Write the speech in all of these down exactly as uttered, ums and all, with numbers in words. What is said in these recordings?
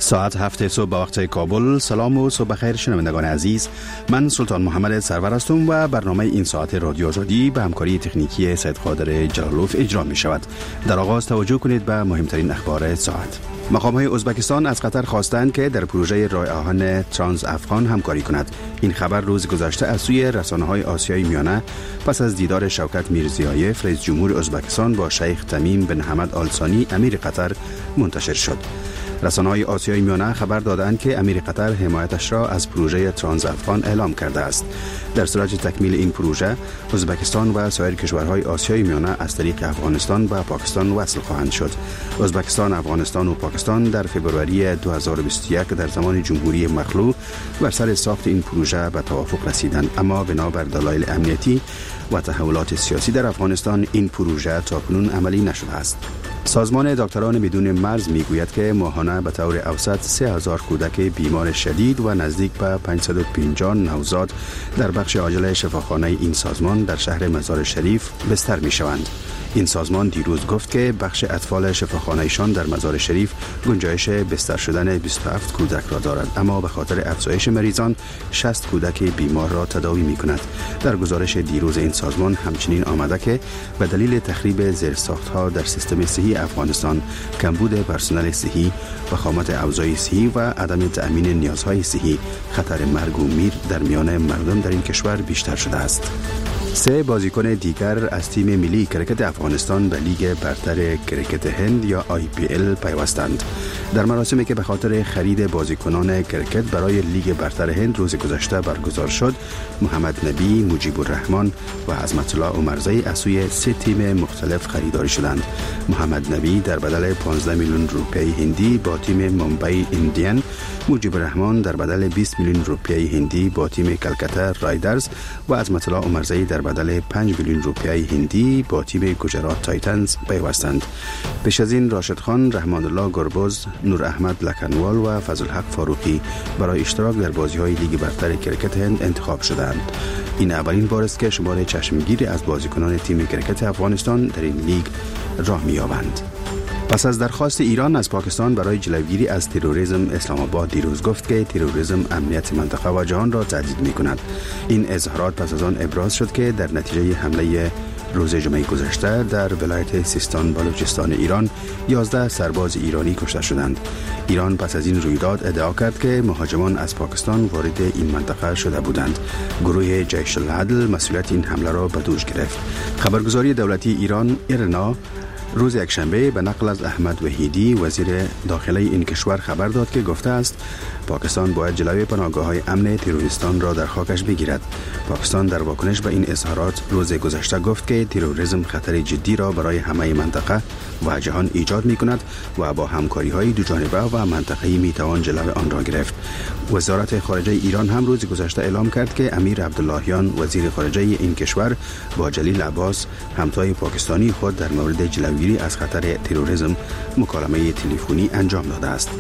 ساعت هفت صبح به وقت کابل. سلام و صبح بخیر شنوندگان عزیز، من سلطان محمد سرور هستم و برنامه این ساعت رادیو آزادی به همکاری تکنیکی سید قادر جلالوف اجرا می شود. در آغاز توجه کنید به مهمترین اخبار ساعت. مقام‌های ازبکستان از قطر خواستند که در پروژه راه آهن ترانس افغان همکاری کند. این خبر روز گذشته از سوی رسانه‌های آسیای میانه پس از دیدار شوکت میرزیایف رئیس جمهور ازبکستان با شیخ تمیم بن حمد آل ثانی امیر قطر منتشر شد. رسانه‌های آسیای میانه خبر دادند که امیر قطر حمایتش را از پروژه ترانس افغان اعلام کرده است. در صورت تکمیل این پروژه، ازبکستان و سایر کشورهای آسیای میانه از طریق افغانستان و پاکستان وصل خواهند شد. ازبکستان، افغانستان و پاکستان در فوریه دو هزار و بیست و یک در زمان جمهوری مخلوع بر سر ساخت این پروژه به توافق رسیدند، اما بنابر دلایل امنیتی و تحولات سیاسی در افغانستان این پروژه تاکنون عملی نشده است. سازمان دکتران بدون مرز میگوید که ماهانه به طور اوسط سه هزار کودک بیمار شدید و نزدیک به پانصد و پنجاه نوزاد در بخش عاجل شفاخانه این سازمان در شهر مزار شریف بستر می شوند. این سازمان دیروز گفت که بخش اطفال شفاخانه‌شان در مزار شریف گنجایش بستر شدن بیست و هفت کودک را دارد، اما به خاطر افزایش مریضان شصت کودک بیمار را تداوی می کند. در گزارش دیروز این سازمان همچنین آمده که به دلیل تخریب زیرساخت‌ها در سیستم صحی افغانستان، کمبود پرسنل صحی، وخامت اوضاع صحی و عدم تأمین نیازهای صحی، خطر مرگ و میر در میان مردم در این کشور بیشتر شده است. سه بازیکن دیگر از تیم ملی کرکت افغانستان به لیگ برتر کرکت هند یا آی پی ال پیوستند. در مراسمی که به خاطر خرید بازیکنان کرکت برای لیگ برتر هند روز گذشته برگزار شد، محمد نبی، مجیب الرحمن و عظمت الله عمرزی از سوی سه تیم مختلف خریداری شدند. محمد نبی در بدل پانزده میلیون روپیه هندی با تیم ممبئی ایندین، مجیب الرحمن در بدل بیست میلیون روپیه هندی با تیم کلکتا رایدرز و عظمت الله عمرزی در بدل پنج میلیون روپیه هندی با تیم گجرات تایتنز پیوستند. پیش از این راشد خان، رحمان الله گربز، نور احمد لکنوال و فضل حق فاروقی برای اشتراک در بازی‌های لیگ برتر کرکت هند انتخاب شدند. این اولین بار است که شمار چشمگیری از بازیکنان تیم کرکت افغانستان در این لیگ راه می‌یابند. پس از درخواست ایران از پاکستان برای جلوگیری از تروریسم، اسلام آباد دیروز گفت که تروریسم امنیت منطقه و جهان را تهدید می‌کند. این اظهارات پس از آن ابراز شد که در نتیجه حمله روز جمعه گذشته در ولایت سیستان بلوچستان ایران یازده سرباز ایرانی کشته شدند. ایران پس از این رویداد ادعا کرد که مهاجمان از پاکستان وارد این منطقه شده بودند. گروه جیش العدل مسئولیت این حمله را به دوش گرفت. خبرگزاری دولتی ایران ایرنا روز یکشنبه به نقل از احمد وحیدی وزیر داخلی این کشور خبر داد که گفته است پاکستان باید جلوی پناهگاه‌های امن تروریستان را در خاکش بگیرد. پاکستان در واکنش به این اظهارات روز گذشته گفت که تروریسم خطر جدی را برای همه منطقه و جهان ایجاد می‌کند و با همکاری‌های دوجانبه و منطقه‌ای می‌توان جلوی آن را گرفت. وزارت خارجه ایران هم روز گذشته اعلام کرد که امیر عبداللهیان وزیر خارجه این کشور با جلیل عباس همتای پاکستانی خود در مورد جلوگیری از خطر تروریسم مکالمه تلفنی انجام داده است.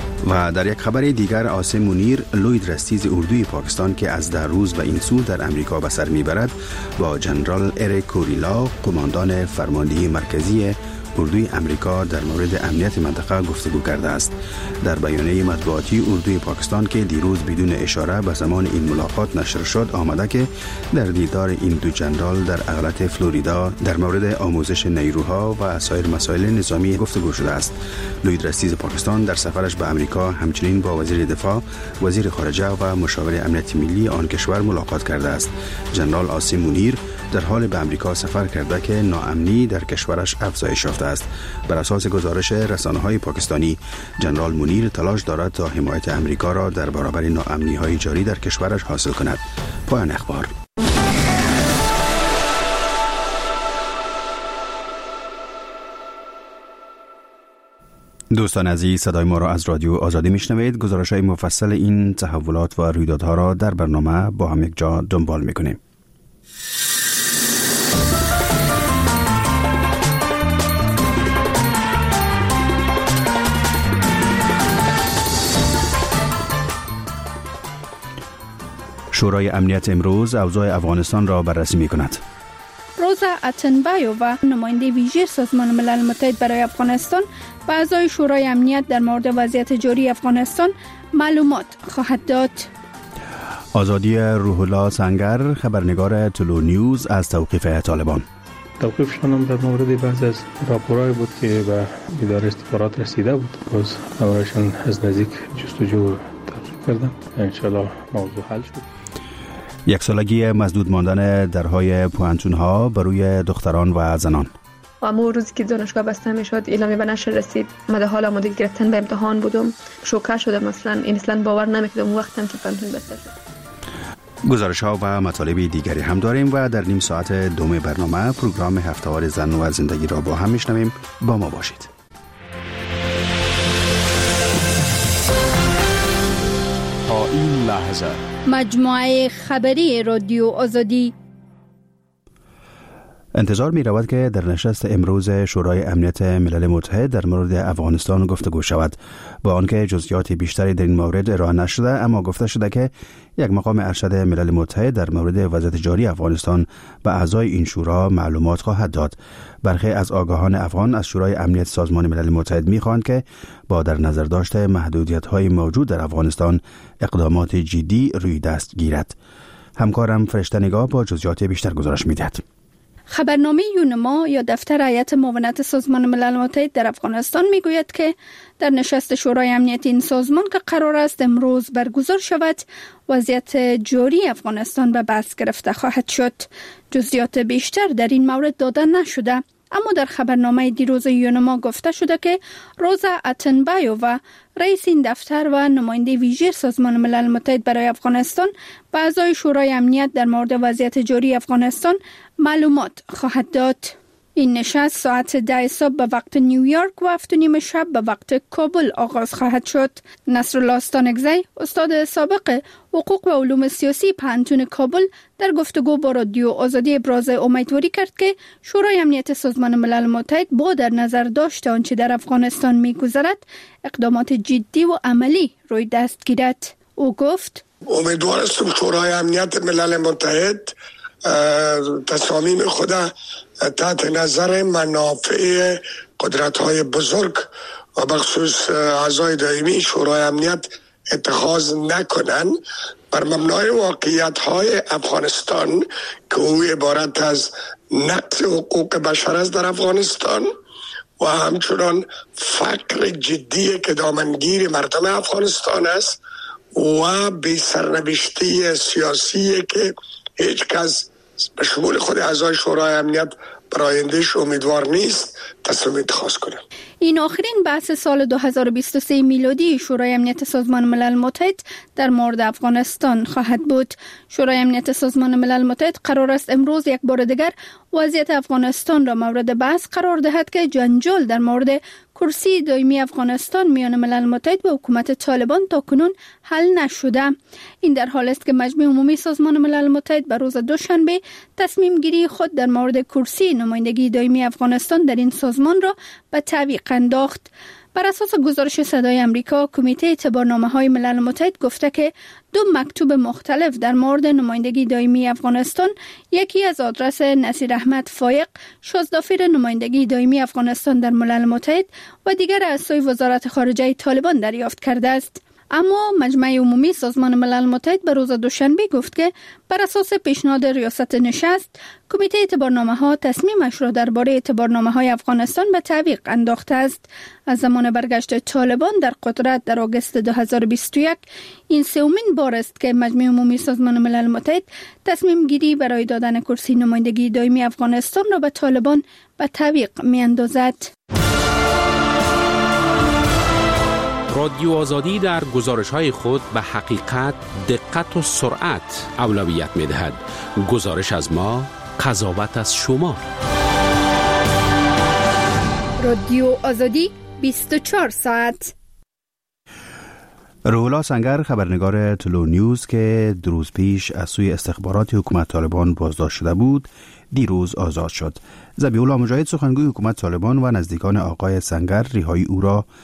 و در یک خبر دیگر، عاصم منیر، لوید رستیز اردوی پاکستان که از در روز به این سو در امریکا به سر میبرد، با جنرال اریک کوریلا، قماندان فرماندهی مرکزی اردوی امریکا در مورد امنیت منطقه گفتگو کرده است. در بیانیه مطبوعاتی اردوی پاکستان که دیروز بدون اشاره به زمان این ملاقات نشر شد آمده که در دیدار این دو جنرال در ایالت فلوریدا در مورد آموزش نیروها و سایر مسائل نظامی گفتگو شده است. لوید رستیز پاکستان در سفرش به امریکا همچنین با وزیر دفاع، وزیر خارجه و مشاور امنیت ملی آن کشور ملاقات کرده است. جنرال عاصم منیر در حال به امریکا سفر کرده که ناامنی در کشورش افزایش یافته است. بر اساس گزارش رسانه‌های پاکستانی، جنرال منیر تلاش دارد تا حمایت امریکا را در برابر ناامنی‌های جاری در کشورش حاصل کند. پایان اخبار. دوستان عزیز، صدای ما را از رادیو آزادی میشنوید. گزارش‌های مفصل این تحولات و رویدادها را در برنامه با هم یک جا دنبال می‌کنیم. شورای امنیت امروز اوضاع افغانستان را بررسی می‌کند. روزا اتنبایووا نماینده ویژه سازمان ملل متحد برای افغانستان به اعضای شورای امنیت در مورد وضعیت جاری افغانستان معلومات خواهد داد. آزادی روح الله سنگر، خبرنگار طلوع نیوز، از توقیف طالبان. توقیفشان هم در مورد بعض از راپورهای بود که به اداره استخبارات رسیده بود. باز همراهشان از نزدیک جستجو تحقیق کردم. انشالله موضوع حل شد. یک سالگی مسدود ماندن درهای پوانتون‌ها بر روی دختران و زنان. و اما روزی که دانشگاه بسته میشد اعلامیه به نشر رسید، من در حال آماده گرفتن به امتحان بودم. شوکه شدم، مثلا این اصلا باور نمیکردم وقتم که پوانتون بسته شد. گزارش ها و مطالب دیگری هم داریم و در نیم ساعت دوم برنامه پروگرام هفته‌وار زن و زندگی را با هم میشنویم. با ما باشید. تا این لحظه مجموعه خبری رادیو آزادی. انتظار می رود که در نشست امروز شورای امنیت ملل متحد در مورد افغانستان گفتگو شود، با آنکه جزئیات بیشتری در این مورد ارائه نشده، اما گفته شده که یک مقام ارشد ملل متحد در مورد وضعیت جاری افغانستان به اعضای این شورا معلومات خواهد داد. برخی از آگاهان افغان از شورای امنیت سازمان ملل متحد می خواهند که با در نظر داشته محدودیت‌های موجود در افغانستان اقدامات جدی روی دست گیرد. همکارم فرشته نگاه با جزئیات بیشتر گزارش می‌دهد. خبرنامه یونما یا دفتر هیئت معاونت سازمان ملل متحد در افغانستان میگوید که در نشست شورای امنیت این سازمان که قرار است امروز برگزار شود، وضعیت جاری افغانستان به بحث گرفته خواهد شد. جزئیات بیشتر در این مورد داده نشده، اما در خبرنامه دیروز یونما گفته شده که روزا اتنبایووا، رئیس این دفتر و نماینده ویژه سازمان ملل متحد برای افغانستان، به اعضای شورای امنیت در مورد وضعیت جاری افغانستان معلومات خواهد داد. این نشست ساعت ده صبح به وقت نیویورک و هفت و نیم شب به وقت کابل آغاز خواهد شد. نصرالله استانکزی، استاد سابق حقوق و علوم سیاسی پوهنتون کابل، در گفتگو با رادیو آزادی ابراز امیدواری کرد که شورای امنیت سازمان ملل متحد با در نظر داشته آنچه در افغانستان می‌گذرد اقدامات جدی و عملی روی دست گیرد. او گفت: امیدوار هستم شورای امنیت ملل متحد تصامیم خود تحت نظر منافع قدرت‌های بزرگ و بخصوص اعضای دائمی شورای امنیت اتخاذ نکنن، بر مبنای واقعیت‌های افغانستان که او عبارت از نقض حقوق بشر است در افغانستان و همچنان فقر جدی که دامنگیر مردم افغانستان است و بی سرنوشتی سیاسی که هیچ کس به شمول خود اعضای شورای امنیت برای آیندهش امیدوار نیست، تصمیم اتخاذ کنه. این آخرین بحث سال دو هزار و بیست و سه میلادی شورای امنیت سازمان ملل متحد در مورد افغانستان خواهد بود. شورای امنیت سازمان ملل متحد قرار است امروز یک بار دیگر وضعیت افغانستان را مورد بحث قرار دهد که جنجال در مورد کرسی دائمی افغانستان میان ملل متحد و حکومت طالبان تاکنون حل نشده. این در حال است که مجمع عمومی سازمان ملل متحد به روز دوشنبه تصمیم گیری خود در مورد کرسی نمایندگی دائمی افغانستان در این سازمان را به تعویق انداخت. بر اساس گزارش صدای امریکا، کمیته اعتبارنامه‌های ملل متحد گفته که دو مکتوب مختلف در مورد نمایندگی دائمی افغانستان، یکی از آدرس نصیر احمد فایق، شازدافیر نمایندگی دائمی افغانستان در ملل متحد و دیگر از سوی وزارت خارجه طالبان دریافت کرده است. اما مجمع عمومی سازمان ملل متحد به روز دوشنبه گفت که بر اساس پیشنهاد ریاست نشست، کمیته اعتبارنامه‌ها تصمیمش را درباره اعتبارنامه‌های افغانستان به تعویق انداخته است. از زمان برگشت طالبان در قدرت در آگوست دو هزار و بیست و یک، این سومین بار است که مجمع عمومی سازمان ملل متحد تصمیم گیری برای دادن کرسی نمایندگی دائمی افغانستان را به طالبان به تعویق می‌اندازد. رادیو آزادی در گزارش‌های خود به حقیقت، دقت و سرعت اولویت می‌دهد. گزارش از ما، قضاوت از شما. رادیو آزادی بیست و چهار ساعت. روح الله سنگر، خبرنگار طلوع نیوز که دو روز پیش از سوی استخبارات حکومت طالبان بازداشت شده بود، دیروز آزاد شد. ذبیح الله مجاهد، سخنگوی حکومت طالبان و نزدیکان آقای سنگر، رهایی او را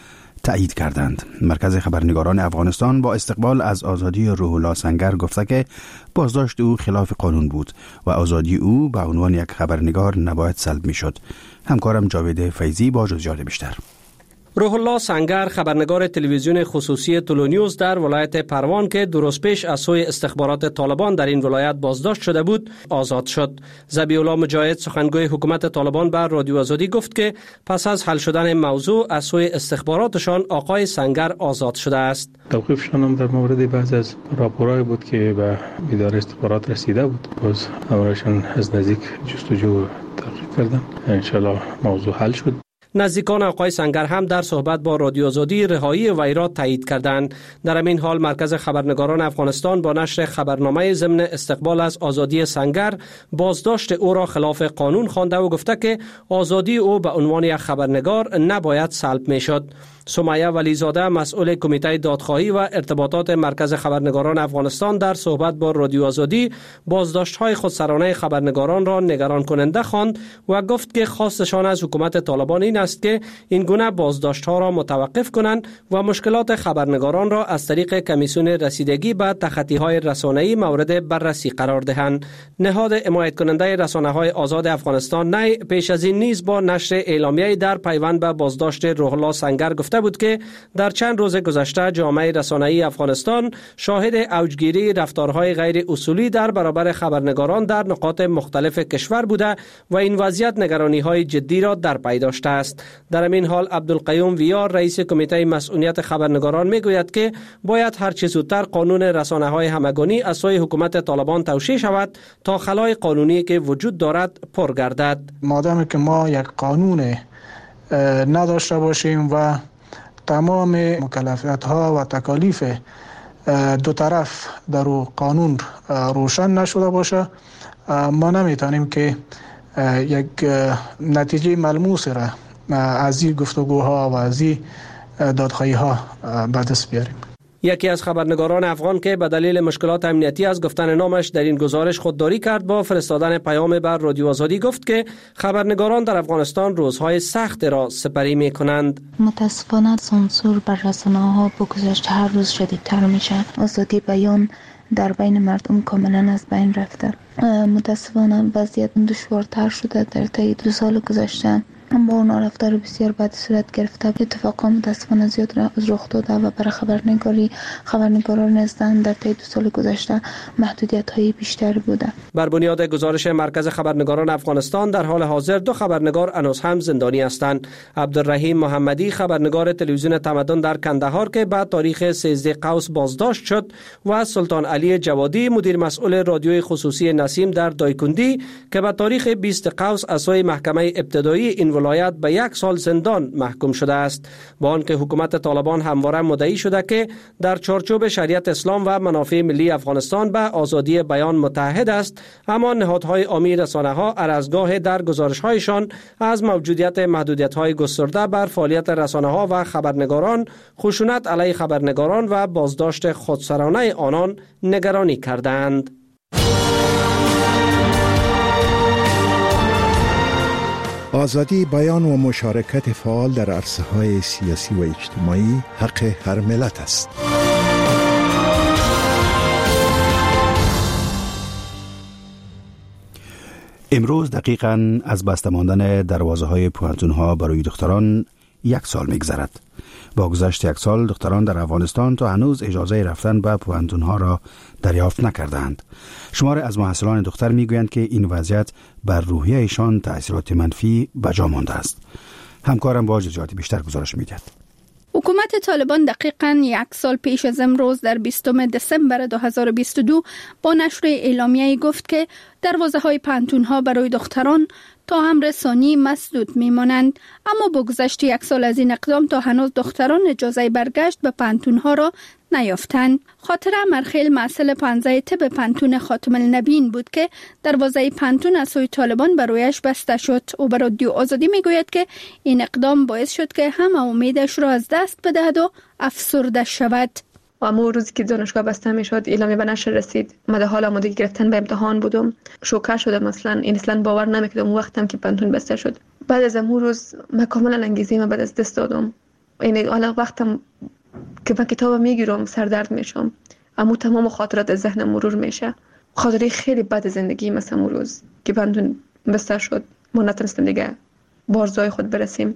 تایید کردند. مرکز خبرنگاران افغانستان با استقبال از آزادی روح الله سنگر گفته که بازداشت او خلاف قانون بود و آزادی او به عنوان یک خبرنگار نباید سلب میشد. همکارم جاوید فیضی با جزئیات بیشتر. روح الله سنگر خبرنگار تلویزیون خصوصی تولو نیوز در ولایت پروان که دو روز پیش از سوی استخبارات طالبان در این ولایت بازداشت شده بود آزاد شد. ذبیح الله مجاهد سخنگوی حکومت طالبان بر رادیو آزادی گفت که پس از حل شدن موضوع از سوی استخباراتشان آقای سنگر آزاد شده است. توقیفشان هم در مورد بعض از راپورهای بود که به اداره استخبارات رسیده بود. باز امرشان از نزدیک جستجو تحقیق کردم. ان شاء الله موضوع حل شد. نزدیکان آقای سنگر هم در صحبت با رادیو آزادی رهایی وی را تایید کردند. در همین حال مرکز خبرنگاران افغانستان با نشر خبرنامه ضمن استقبال از آزادی سنگر بازداشت او را خلاف قانون خوانده و گفته که آزادی او به عنوان یک خبرنگار نباید سلب میشد. سمیه ولیزاده مسئول کمیته دادخواهی و ارتباطات مرکز خبرنگاران افغانستان در صحبت با رادیو آزادی بازداشت‌های خودسرانه خبرنگاران را نگران کننده خواند و گفت که خواستشان از حکومت طالبان این است که این گونه بازداشت‌ها را متوقف کنند و مشکلات خبرنگاران را از طریق کمیسیون رسیدگی به تخطی‌های رسانه‌ای مورد بررسی قرار دهند. نهاد حمایت کننده رسانه‌های آزاد افغانستان نی پیش از این نیز با نشر اعلامیه‌ای در پیوند به بازداشت روح الله سنگر گفته بود که در چند روز گذشته جامعه رسانه‌ای افغانستان شاهد اوجگیری رفتارهای غیر اصولی در برابر خبرنگاران در نقاط مختلف کشور بوده و این وضعیت نگرانی‌های جدی را در پی داشته است. در همین حال عبدالقیوم ویار رئیس کمیته مسئولیت خبرنگاران میگوید که باید هر چه زودتر قانون رسانه‌های همگانی از سوی حکومت طالبان توشیح شود تا خلای قانونی که وجود دارد پر گردد. مادامی که ما یک قانون نداشته باشیم و تمام مکلفیت ها و تکالیف دو طرف در قانون روشن نشده باشه ما نمیتونیم که یک نتیجه ملموس را از این گفتگوها و از این دادخواهی ها به دست بیاریم. یکی از خبرنگاران افغان که به دلیل مشکلات امنیتی از گفتن نامش در این گزارش خودداری کرد با فرستادن پیام بر رادیو آزادی گفت که خبرنگاران در افغانستان روزهای سخت را سپری می کنند. متاسفانه سانسور بر رسانه‌ها با گذشت هر روز شدیدتر میشه. آزادی بیان در بین مردم کاملا از بین رفته. متاسفانه وضعیت دشوارتر شده در طی دو سال گذشته. با اونا رفتار بسیار بد صورت گرفته. اتفاقا متاسفانه زیاد رخ داده و برای خبرنگاری خبرنگاران هستند در طی دو سال گذشته محدودیت های بیشتری بوده. بر بنیاد گزارش مرکز خبرنگاران افغانستان در حال حاضر دو خبرنگار هنوز هم زندانی هستند. عبدالرحیم محمدی خبرنگار تلویزیون تمدن در کندهار که بعد تاریخ سیزده قوس بازداشت شد و سلطان علی جوادی مدیر مسئول رادیوی خصوصی نسیم در دایکندی که به تاریخ بیست قوس از سوی محکمه ابتدایی این ولایت به یک سال زندان محکوم شده است. با آنکه حکومت طالبان همواره مدعی شده که در چارچوب شریعت اسلام و منافع ملی افغانستان به آزادی بیان متحد است، اما نهادهای عامی رسانه‌ها هر از گاه در گزارش‌هایشان از موجودیت محدودیت‌های گسترده بر فعالیت رسانه‌ها و خبرنگاران، خشونت علیه خبرنگاران و بازداشت خودسرانه آنان نگرانی کردند. آزادی بیان و مشارکت فعال در عرصه‌های سیاسی و اجتماعی حق هر ملت است. امروز دقیقاً از بسته ماندن دروازه‌های پوهنتون‌ها برای دختران یک سال می‌گذرد. با گذشت یک سال دختران در افغانستان تا هنوز اجازه رفتن به پوهنتون‌ها را دریافت نکردند. شمار از محصلان دختر میگویند که این وضعیت بر روحیه ایشان تأثیرات منفی بجا مانده است. همکارم با جزئیات بیشتر گزارش می‌دهد. حکومت طالبان دقیقاً یک سال پیش از امروز در بیستم دسامبر دو هزار و بیست و دو با نشر اعلامیه‌ای گفت که دروازه‌های پوهنتون‌ها برای دختران تا امر ثانی مسدود می‌مانند، اما با گذشت یک سال از این اقدام تا هنوز دختران اجازه برگشت به پوهنتون‌ها را نیافتند. خاطره مرخیل مسئول پانزده طب پوهنتون خاتم النبیین بود که دروازه پوهنتون از سوی طالبان برایش بسته شد. او به رادیو آزادی میگوید که این اقدام باعث شد که همه امیدش را از دست بدهد و افسرده شود. و اما روزی که دانشگاه بسته می شد اعلامیه به نشر رسید، من در حال آمادگی گرفتن به امتحان بودم. شوکه شدم، مثلا این اصلا باور نمیکردم وقتم که پوهنتون بسته شد. بعد از امو روز من کاملا انگیزه من بعد از دست دادم. یعنی حالا وقتم که من کتاب میگیرم سردرد میشم، اما تمام خاطرات از ذهنم مرور میشه. خاطره خیلی بد زندگی مثلا اون روز که بندون بستر شد، ما نتونستم دیگه بارزای خود برسیم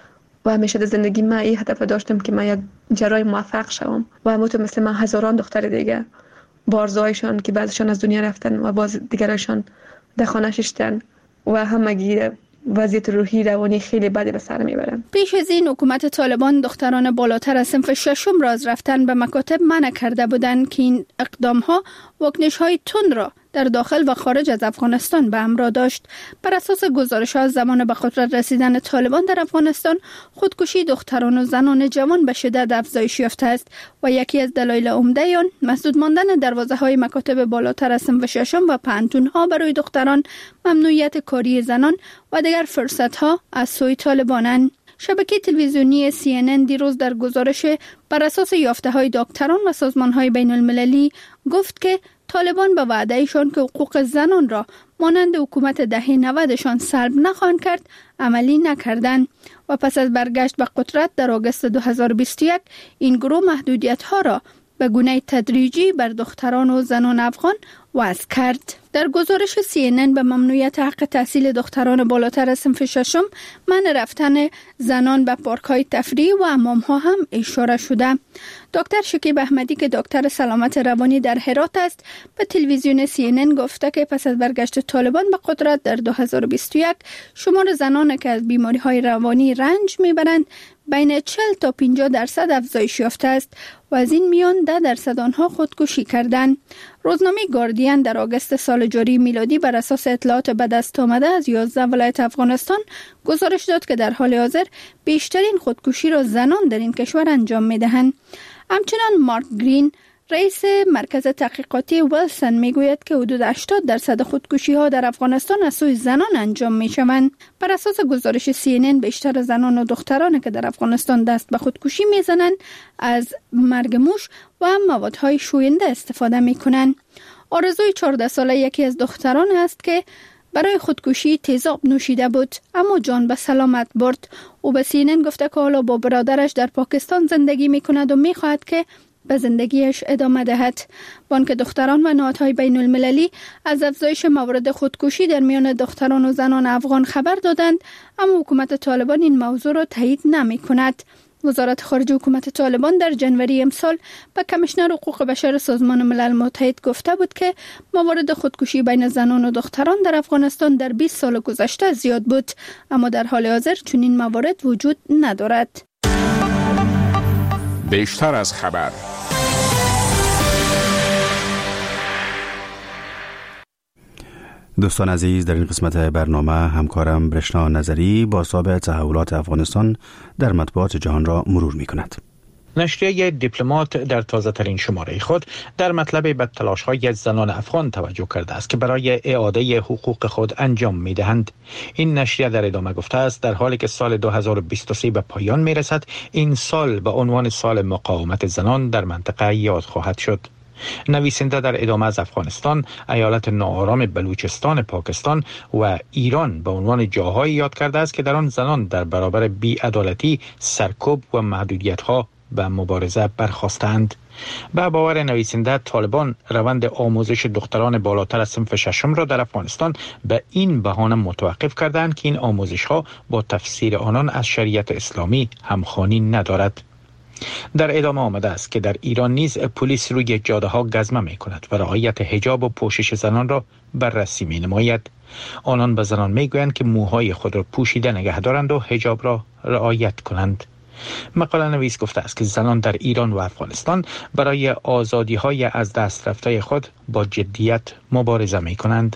و همیشه در زندگی من این هدف داشتم که من یک جراح موفق شوم و همونطور مثل من هزاران دختر دیگه بارزایشان که بعضشان از دنیا رفتن و باز دیگرشان در خانه ششتن و همگی وضعیت روحی روانی خیلی بدی به سر میبرن. پیش از این حکومت طالبان دختران بالاتر از صنف ششم را از رفتن به مکاتب منع کرده بودند که این اقدام ها واکنش های تند را در داخل و خارج از افغانستان به همراه داشت. بر اساس گزارش ها زمان به قدرت رسیدن طالبان در افغانستان، خودکشی دختران و زنان جوان به شدت افزایش یافته است و یکی از دلایل عمده آن مسدود ماندن دروازه های مکاتب بالاتر از صنف ششم و پانتون ها برای دختران، ممنوعیت کاری زنان و دیگر فرصت ها از سوی طالبانند. شبکه تلویزیونی سی ان ان دیروز در گزارش بر اساس یافته های دکتران و سازمان های بین المللی گفت که طالبان به وعدهشان که حقوق زنان را مانند حکومت دهه نودشان سلب نخواهند کرد عملی نکردند و پس از برگشت به قدرت در آگوست دو هزار و بیست و یک این گروه محدودیت ها را به گونه تدریجی بر دختران و زنان افغان وضع کرد. در گزارش سی ان ان به ممنوعیت حق تحصیل دختران بالاتر از صنف ششم، منع رفتن زنان به پارک‌های تفریحی و حمام‌ها هم اشاره شده. دکتر شکیب احمدی که دکتر سلامت روانی در هرات است، به تلویزیون سی ان ان گفته که پس از برگشت طالبان به قدرت در دو هزار و بیست و یک، شمار زنان که از بیماری‌های روانی رنج می‌برند بین چهل تا پنجاه درصد افزایش یافته است و از این میان ده درصد آنها خودکشی کردند. روزنامه گاردین در آگوست سال جاری میلادی بر اساس اطلاعات به دست آمده از یازده ولایت افغانستان گزارش داد که در حال حاضر بیشترین خودکشی را زنان در این کشور انجام می‌دهند. همچنان مارک گرین، رئیس مرکز تحقیقاتی ویلسون، میگوید که حدود هشتاد درصد خودکشی ها در افغانستان از سوی زنان انجام می شوند. بر اساس گزارش سی ان ان بیشتر زنان و دختران که در افغانستان دست به خودکشی می زنند از مرگ موش و موادهای شوینده استفاده می کنند. آرزوی چهارده ساله یکی از دختران است که برای خودکشی تیزاب نوشیده بود اما جان به سلامت برد. او به سی ان ان گفته که حالا با برادرش در پاکستان زندگی می کند و می خواهد که به زندگیش ادامه دهد. بانک دختران و نهادهای بین المللی از افزایش موارد خودکشی در میان دختران و زنان افغان خبر دادند، اما حکومت طالبان این موضوع را تایید نمی کند. وزارت خارجه حکومت طالبان در جنوری امسال به کمیشنر حقوق بشر سازمان ملل متحد گفته بود که موارد خودکشی بین زنان و دختران در افغانستان در بیست سال گذشته زیاد بود، اما در حال حاضر چنین موارد وجود ندارد. بیشتر از خبر. دوستان عزیز، در این قسمت برنامه همکارم برشنا نظری با سابق تحولات افغانستان در مطبوعات جهان را مرور می کند. نشریه دیپلمات در تازه ترین شماره خود در مطلب به تلاش های زنان افغان توجه کرده است که برای اعاده حقوق خود انجام می دهند. این نشریه در ادامه گفته است در حالی که سال دو هزار و بیست و سه به پایان می رسد، این سال به عنوان سال مقاومت زنان در منطقه یاد خواهد شد. نویسنده در ادامه از افغانستان، ایالت ناآرام بلوچستان پاکستان و ایران به عنوان جاهایی یاد کرده است که در آن زنان در برابر بی‌عدالتی، سرکوب و محدودیت‌ها به مبارزه برخاستند. به باور نویسنده، طالبان روند آموزش دختران بالاتر از صنف ششم را در افغانستان به این بهانه متوقف کردند که این آموزش‌ها با تفسیر آنان از شریعت اسلامی همخوانی ندارد. در ادامه آمده است که در ایران نیز پلیس روی جاده ها گزمه می کند و رعایت حجاب و پوشش زنان را بررسی می نماید. آنان به زنان می گویند که موهای خود را پوشیده نگه دارند و حجاب را رعایت کنند. مقاله نویس گفته است که زنان در ایران و افغانستان برای آزادی های از دست رفته خود با جدیت مبارزه می کنند.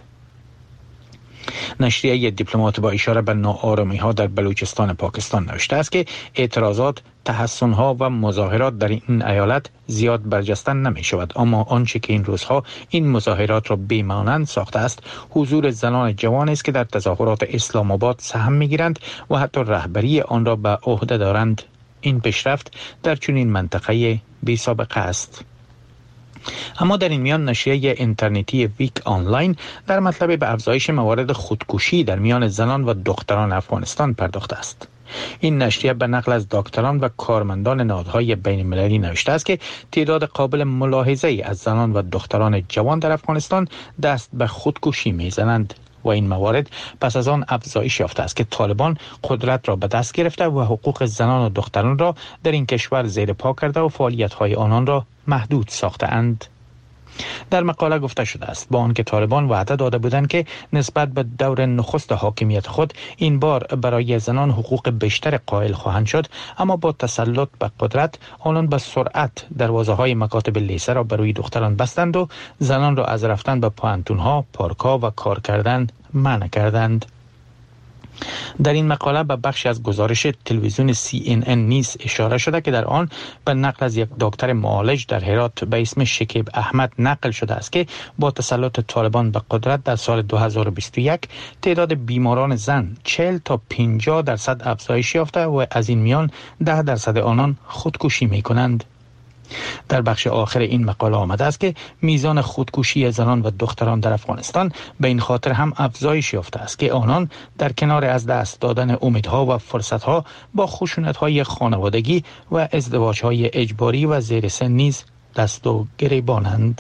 نشریه دیپلمات با اشاره به ناآرامی ها در بلوچستان پاکستان نوشته است که اعتراضات، تحسن ها و مظاهرات در این ایالت زیاد برجسته نمی شود، اما آنچه که این روزها این مظاهرات را بی‌مانند ساخته است حضور زنان جوان است که در تظاهرات اسلام آباد سهم می گیرند و حتی رهبری آن را به عهده دارند. این پیشرفت در چنین منطقه بی سابقه است. اما در این میان نشریه اینترنتی ویک آنلاین در مطلب به افزایش موارد خودکشی در میان زنان و دختران افغانستان پرداخته است. این نشریه به نقل از دکتران و کارمندان نهادهای بین المللی نوشته است که تعداد قابل ملاحظه‌ای از زنان و دختران جوان در افغانستان دست به خودکشی می‌زنند و این موارد پس از آن افزایش یافته است که طالبان قدرت را به دست گرفته و حقوق زنان و دختران را در این کشور زیر پا کرده و فعالیت‌های آنان را محدود ساخته‌اند. در مقاله گفته شده است با آنکه طالبان وعده داده بودند که نسبت به دور نخست حاکمیت خود این بار برای زنان حقوق بیشتر قائل خواهند شد، اما با تسلط به قدرت آنان به سرعت دروازه‌های مکاتب لیسه را بر روی دختران بستند و زنان را از رفتن به پانتون‌ها، پارک‌ها و کار کردن منع کردند. در این مقاله به بخشی از گزارش تلویزیون سی ان ان نیز اشاره شده که در آن به نقل از یک دکتر معالج در هرات به اسم شکیب احمد نقل شده است که با تسلط طالبان به قدرت در سال دو هزار و بیست و یک تعداد بیماران زن چهل تا پنجاه درصد افزایش یافته و از این میان ده درصد آنان خودکشی می کنند. در بخش آخر این مقاله آمده است که میزان خودکشی زنان و دختران در افغانستان به این خاطر هم افزایش یافته است که آنان در کنار از دست دادن امیدها و فرصتها با خشونت‌های خانوادگی و ازدواج‌های اجباری و زیر سن نیز دست و گریبانند.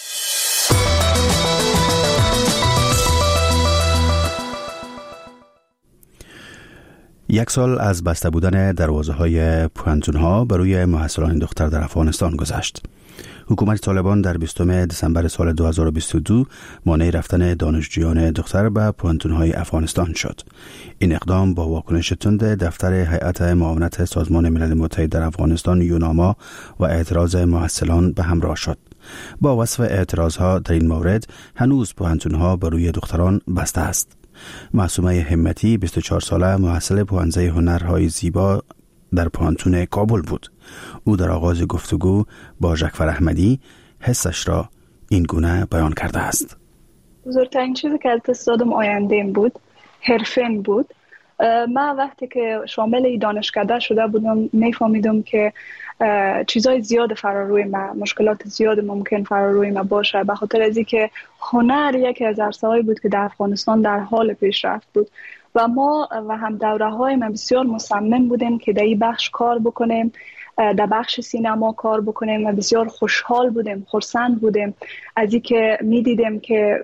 یک سال از بسته بودن دروازه‌های پوانتون‌ها برای محصلان دختر در افغانستان گذشت. حکومت طالبان در بیستم دسامبر سال دو هزار و بیست و دو مانع رفتن دانشجویان دختر به پوانتون‌های افغانستان شد. این اقدام با واکنش تند دفتر هیئت معاونت سازمان ملل متحد در افغانستان یوناما و اعتراض محصلان به همراه شد. با وصف اعتراضها در این مورد هنوز پوانتون‌ها برای دختران بسته است. معصومه همتی بیست و چهار ساله محصل پوانزه هنرهای زیبا در پوانتون کابل بود. او در آغاز گفتگو با ژکفر احمدی حسش را این گونه بیان کرده است. بزرگترین چیزی که از دست دادم آینده‌ام بود، حرفه‌ام بود. من وقتی که شامل دانشکده شده بودم میفهمیدم که چیزای زیاد فراروی ما، مشکلات زیاد ممکن فراروی ما باشه، به خاطر از اینکه هنر یکی از عرصه‌هایی بود که در افغانستان در حال پیشرفت بود و ما و هم دوره‌های ما بسیار مصمم بودیم که در این بخش کار بکنیم، در بخش سینما کار بکنیم و بسیار خوشحال بودیم، خرسند بودیم از اینکه می‌دیدیم که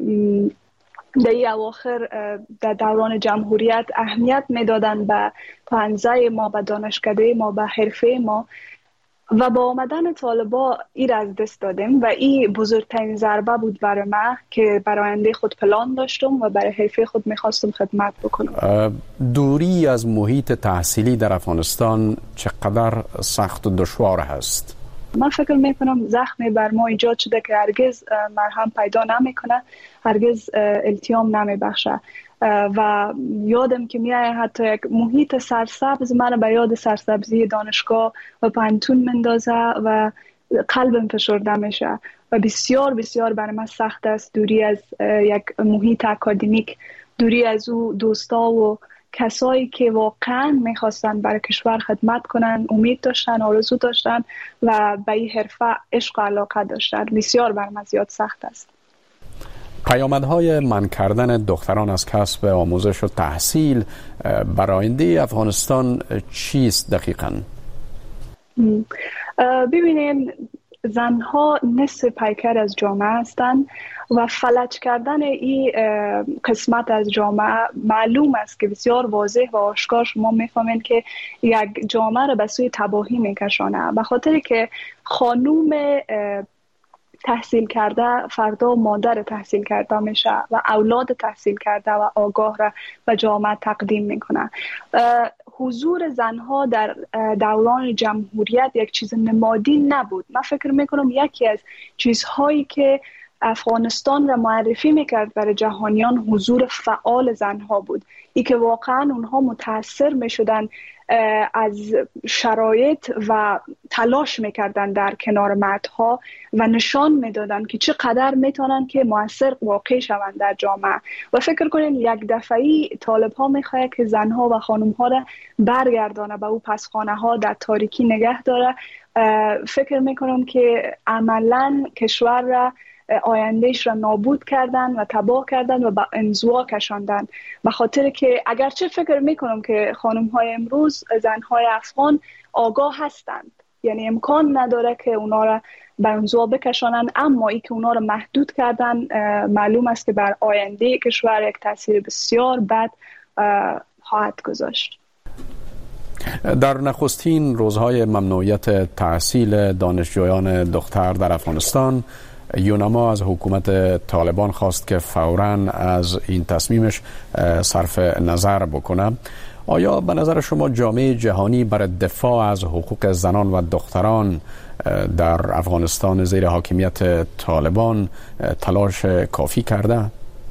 در این اواخر در دوران جمهوریت اهمیت میدادن به پانزه ما، به دانشکده ما، به حرفه ما و با آمدن طالبا این را از دست دادیم و این بزرگترین ضربه بود برای من که برای آینده خود پلان داشتم و برای حرفه خود میخواستم خدمت بکنم. دوری از محیط تحصیلی در افغانستان چقدر سخت و دشوار هست؟ من فکر میکنم زخمی بر ما ایجاد شده که هرگز مرهم پیدا نمیکنه، هرگز التیام نمیبخشه و یادم که میایه حتی یک محیط سرسبز من به یاد سرسبزی دانشگاه و پانتون مندازه و قلبم فشرده میشه و بسیار بسیار برای من سخت است دوری از یک محیط اکادمیک، دوری از او دوستا و کسایی که واقعا میخواستن برای کشور خدمت کنن، امید داشتن، آرزو داشتن و به این حرفه عشق و علاقه داشتن. بسیار برای من زیاد سخت است. پیامدهای منع کردن دختران از کسب آموزش و تحصیل برای آینده افغانستان چیست دقیقاً؟ ببینین، زنها نصف پیکر از جامعه هستند و فلج کردن این قسمت از جامعه معلوم است که بسیار واضح و آشکار شما میفهمین که یک جامعه را به سوی تباهی میکشانه، به خاطر که خانوم تحصیل کرده فردا مادر تحصیل کرده میشه و اولاد تحصیل کرده و آگاه را به جامعه تقدیم میکنه. حضور زنها در دوران جمهوریت یک چیز نمادی نبود. من فکر میکنم یکی از چیزهایی که افغانستان را معرفی میکرد برای جهانیان حضور فعال زنها بود، ای که واقعا اونها متاثر میشدن از شرایط و تلاش میکردن در کنار مردها و نشان میدادن که چقدر میتونن که مؤثر واقع شوند در جامعه. و فکر کنین یک دفعی طالب ها میخواد که زنها و خانم ها را برگردانه به او پسخانه ها در تاریکی نگه داره. فکر میکنم که عملا کشور را آیندهش را نابود کردن و تباه کردن و به انزوا کشاندن. به خاطر که اگرچه فکر میکنم که خانم های امروز، زن های افغان آگاه هستند، یعنی امکان نداره که اونا را به انزوا بکشانند، اما ای که اونا را محدود کردن معلوم است که بر آینده کشور یک تاثیر بسیار بد خواهد گذاشت. در نخستین روزهای ممنوعیت تحصیل دانشجویان دختر در افغانستان، یوناما از حکومت طالبان خواست که فوراً از این تصمیمش صرف نظر بکنه. آیا به نظر شما جامعه جهانی برای دفاع از حقوق زنان و دختران در افغانستان زیر حاکمیت طالبان تلاش کافی کرده؟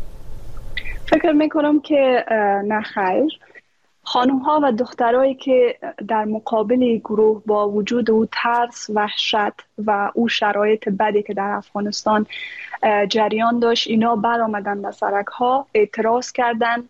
فکر میکنم که نه خیر. خانم ها و دخترایی که در مقابل گروه با وجود او ترس، وحشت و او شرایط بدی که در افغانستان جریان داشت، اینا برآمدن به سرک ها، اعتراض کردن،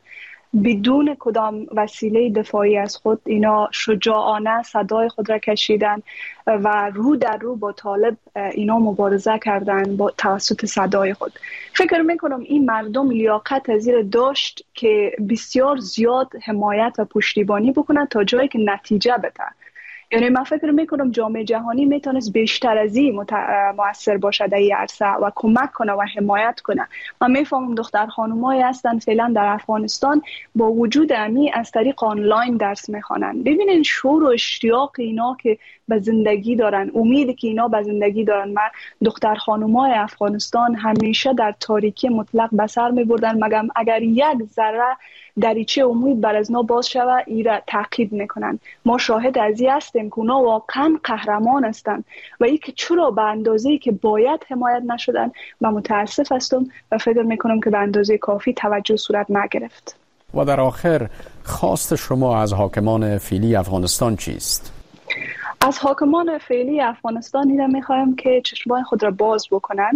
بدون کدام وسیله دفاعی از خود اینا شجاعانه صدای خود را کشیدن و رو در رو با طالب اینا مبارزه کردن با توسط صدای خود. فکر میکنم این مردم لیاقت از این داشت که بسیار زیاد حمایت و پشتیبانی بکنن تا جایی که نتیجه بده. یعنی من فکر میکنم جامعه جهانی میتونست بیشتر از این مت... مؤثر باشه در این عرصه و کمک کنه و حمایت کنه. من میفهمم دختر خانمایی هستن فعلا در افغانستان با وجود امی از طریق آنلاین درس میخوانن. ببینین شور و اشتیاق اینا که به زندگی دارن، امیدی که اینا به زندگی دارن. من دختر خانمای افغانستان همیشه در تاریکی مطلق به سر میبردن، مگر اگر یک ذره دریچه امید بر از نا باز شود ایره تعقیب میکنن. ما شاهد از این هستیم که اونا واقعا قهرمان هستند و ای که چرا به اندازه‌ای که باید حمایت نشدن و متاسف هستم و فکر میکنم که به اندازه کافی توجه صورت نگرفت. و در آخر خواست شما از حاکمان فعلی افغانستان چیست؟ از حاکمان فعلی افغانستان اینا میخوایم که چشمان خود را باز بکنن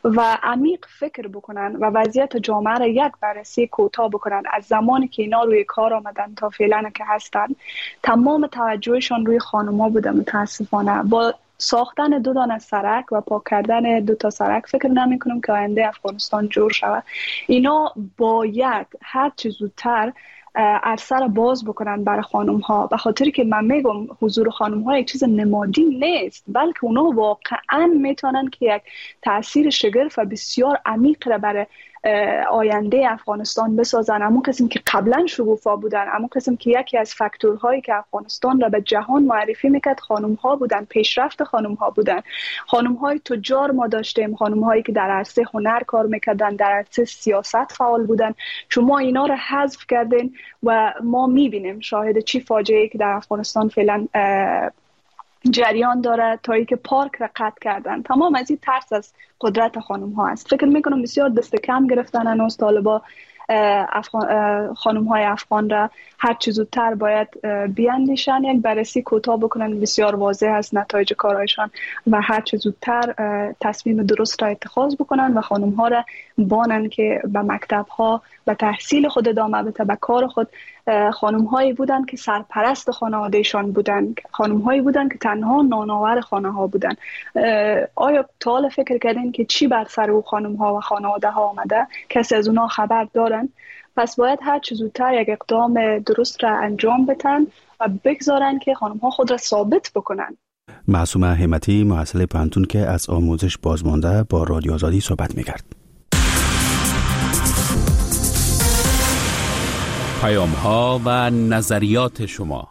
و عمیق فکر بکنن و وضعیت جامعه را یک بررسی کوتاه بکنن. از زمانی که اینا روی کار آمدن تا فعلا که هستن، تمام توجهشان روی خانوما بوده. متاسفانه با ساختن دو دانه سرک و پاک کردن دو تا سرک فکر نمی کنم که آینده افغانستان جور شود. اینا باید هر چه زودتر عرصه را باز بکنن برای خانم ها، به خاطر که من میگم حضور خانم ها یک چیز نمادی نیست، بلکه اونا واقعا میتونن که یک تاثیر شگرف و بسیار عمیق را برای آینده افغانستان بسازن. همون قسم که قبلا شگوفا بودن، همون قسم که یکی از فاکتورهایی که افغانستان را به جهان معرفی میکرد خانم ها بودن، پیشرفت خانم ها بودن. خانم های تجار ما داشتیم، خانم هایی که در عرصه هنر کار میکردن، در عرصه سیاست فعال بودن. شما اینا را حذف کردین و ما میبینیم شاهد چی فاجعه‌ای که در افغانستان فعلا جریان داره، تا ای که پارک را قطع کردن. تمام از این ترس از قدرت خانم ها است. فکر میکنم بسیار دست کم گرفتن از طالبا افغان خانم های افغان را هر چه زودتر باید بیاندیشن، یک بررسی کوتاه بکنن. بسیار واضح است نتایج کارهایشان و هر چه زودتر تصمیم درست را اتخاذ بکنن و خانم ها را بانن که به مکتب ها و تحصیل خود ادامه بده، به کار خود. خانم هایی بودن که سرپرست خانوادهشان بودن، خانم هایی بودن که تنها نانآور خانه ها بودن. آیا تا حالا فکر کردین که چی بر سر او خانم ها و خانواده ها آمده؟ کسی از اونها خبر دارن؟ پس باید هر چه زودتر یک اقدام درست را انجام بدن و بگذارن که خانم ها خود را ثابت بکنن. معصومه همتی، محصل پانتون که از آموزش بازمانده، با رادیو آزادی صحبت می‌کرد. پیام ها و نظریات شما.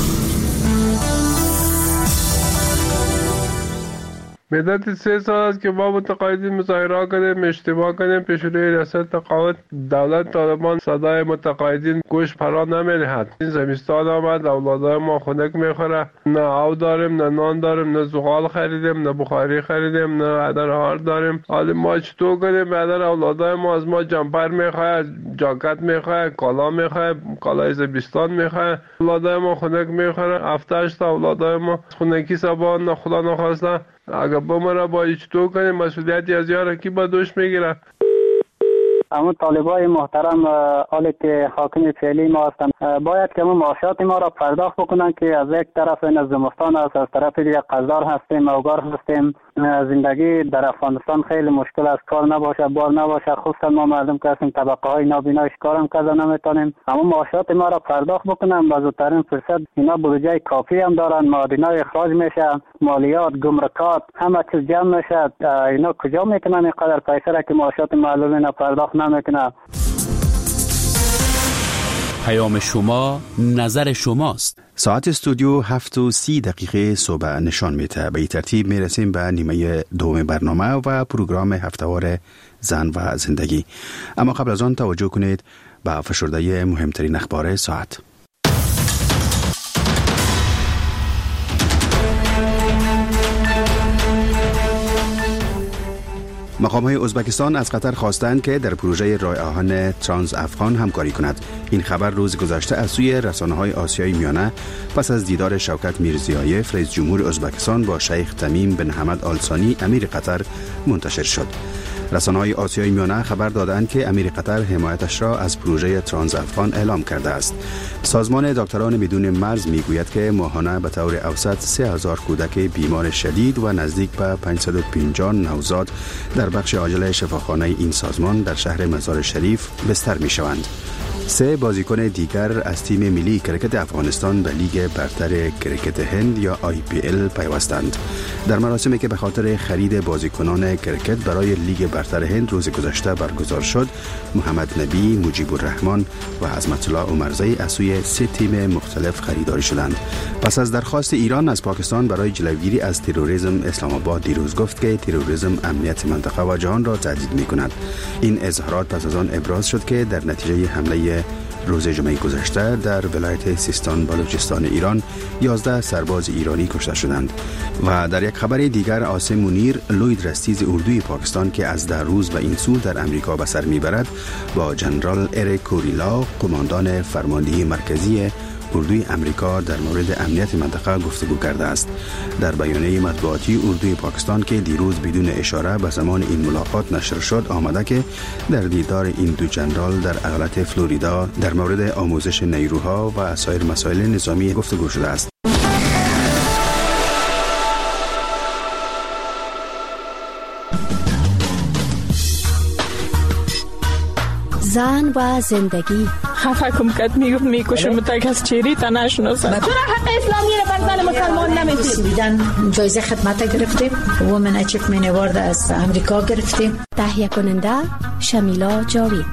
مدت سه سال است که ما متقاعدین مظاهره کردیم، اشتباه کردیم، پیش روی ریاست تقاعد دولت طالبان صدای متقاعدین گوش فرا نمی‌دهد. این زمستان آمد، اولادای ما خنک میخوره، نه آب داریم، نه نان داریم، نه زغال خریدیم، نه بخاری خریدیم، نه عدر هار داریم. حالا ما چطور کنیم؟ بعدر اولادای ما از ما جمپر میخواه، جاکت میخواه، کالا میخواه، کالای زمستان میخواه. اولادای ما خنک میخوره، هفته‌اش تا اولادای ما خنکی سبا نه خدا نخواسته اگر بمره با چطور کنیم؟ مسئولیتی از یاره کی با دوش میگیره؟ اما طالبای محترم حالی که حاکم فعلی ما هستند باید که معاشات ما را پرداخت بکنن که از یک طرف این زمستان است، از طرف دیگه قزدار هستیم، اوگار هستیم. زندگی در افغانستان خیلی مشکل است، کار نباشه، بار نباشه، خصوصا ما مردم که هستیم طبقه های نابینا کارم کذا نمیتونیم. اما معاشات ما را پرداخت بکنن با زودترین فرصت. اینا بودجه کافی هم دارن، معادنای اخراج میشه، مالیات، گمرکات، همه چیز جمع میشه. اینا کجا میکنن اینقدر پیسه را که معاشات معلومه پرداخت نمیکنه؟ پیام شما، نظر شماست. ساعت استودیو هفت و سی دقیقه صبح نشان میده. به این ترتیب میرسیم به نیمه دوم برنامه و پروگرام هفتهوار زن و زندگی. اما قبل از آن توجه کنید به فشرده مهمترین اخبار ساعت. مقام‌های ازبکستان از قطر خواستند که در پروژه راه آهن ترانس افغان همکاری کند. این خبر روز گذشته از سوی رسانه‌های آسیای میانه پس از دیدار شوکت میرزیایف رئیس جمهور ازبکستان با شیخ تمیم بن حمد آل ثانی امیر قطر منتشر شد. رسانه‌های آسیای میانه خبر دادند که امیر قطر حمایتش را از پروژه ترانس افغان اعلام کرده است. سازمان دکتران بدون مرز میگوید که ماهانه به طور اوسط سه هزار کودک بیمار شدید و نزدیک به پانصد و پنجاه نوزاد در بخش عاجل شفاخانه این سازمان در شهر مزار شریف بستر می شوند. سه بازیکن دیگر از تیم ملی کرکت افغانستان به لیگ برتر کرکت هند یا آی پی ال پیوستند. در مراسمی که به خاطر خرید بازیکنان کرکت برای لیگ برتر هند روز گذشته برگزار شد، محمد نبی، مجیب الرحمن و عظمت الله عمرزی از سوی سه تیم مختلف خریداری شدند. پس از درخواست ایران از پاکستان برای جلوگیری از تروریسم، اسلام آباد دیروز گفت که تروریسم امنیت منطقه و جهان را تهدید می‌کند. این اظهارات پس از آن ابراز شد که در نتیجه حمله روز جمعه گذشته در ولایت سیستان بلوچستان ایران یازده سرباز ایرانی کشته شدند. و در یک خبر دیگر، عاصم منیر، لوید رستیز اردوی پاکستان که از ده روز به این سو در امریکا به سر میبرد، با جنرال اریک کوریلا، قماندان فرماندهی مرکزی اردوی امریکا در مورد امنیت منطقه گفتگو کرده است. در بیانیه مطبوعاتی اردوی پاکستان که دیروز بدون اشاره به زمان این ملاقات نشر شد آمده که در دیدار این دو جنرال در ایالت فلوریدا در مورد آموزش نیروها و سایر مسائل نظامی گفتگو شده است. زن و زندگی. خفه کم کد میگفت میکشم تک از چیری تا نشناسم. چرا حق اسلامی رو بر زن مسلمان نمیدید؟ بیدن جایزه خدمت گرفتیم، وومن اچیومنت اوارد از امریکا گرفتیم. تهیه کننده شمیلا جاوید.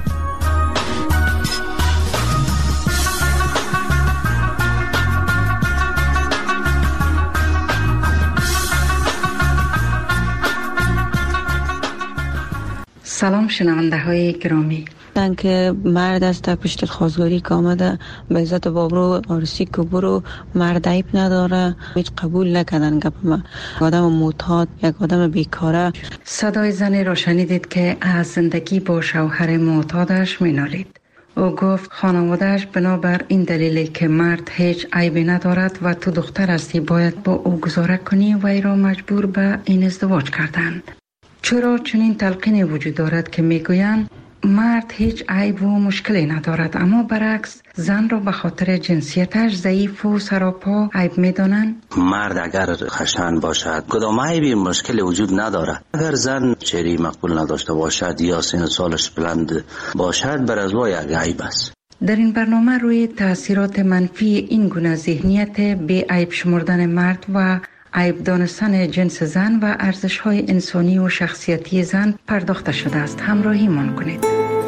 سلام شنونده های گرامی. که مرد است در پشت خواستگاری که آمده به عزت بابرو آرسی که برو مرد عیب نداره، هیچ قبول نکردن گپ ما. آدم معتاد، یک آدم بیکاره. صدای زنی را شنیدید که از زندگی با شوهر معتادش مینالید. او گفت خانوادهش بنابر این دلیلی که مرد هیچ عیبی ندارد و تو دختر هستی باید با او گذاره کنی و ای را مجبور به این ازدواج کردند. چرا چنین تلقینی وجود دارد که میگویند مرد هیچ عیب و مشکلی ندارد، اما برعکس زن را به خاطر جنسیتش ضعیف و سراپا عیب میدانند؟ مرد اگر خشن باشد کدام عیبی مشکلی وجود ندارد. اگر زن چهره مقبول نداشته باشد یا سن سالش بلند باشد بر از وای یک عیب است. در این برنامه روی تاثیرات منفی این گونه ذهنیت بی عیب شمردن مرد و عیب دانستن جنس زن و ارزش‌های انسانی و شخصیتی زن پرداخته شده است. همراهی من کنید.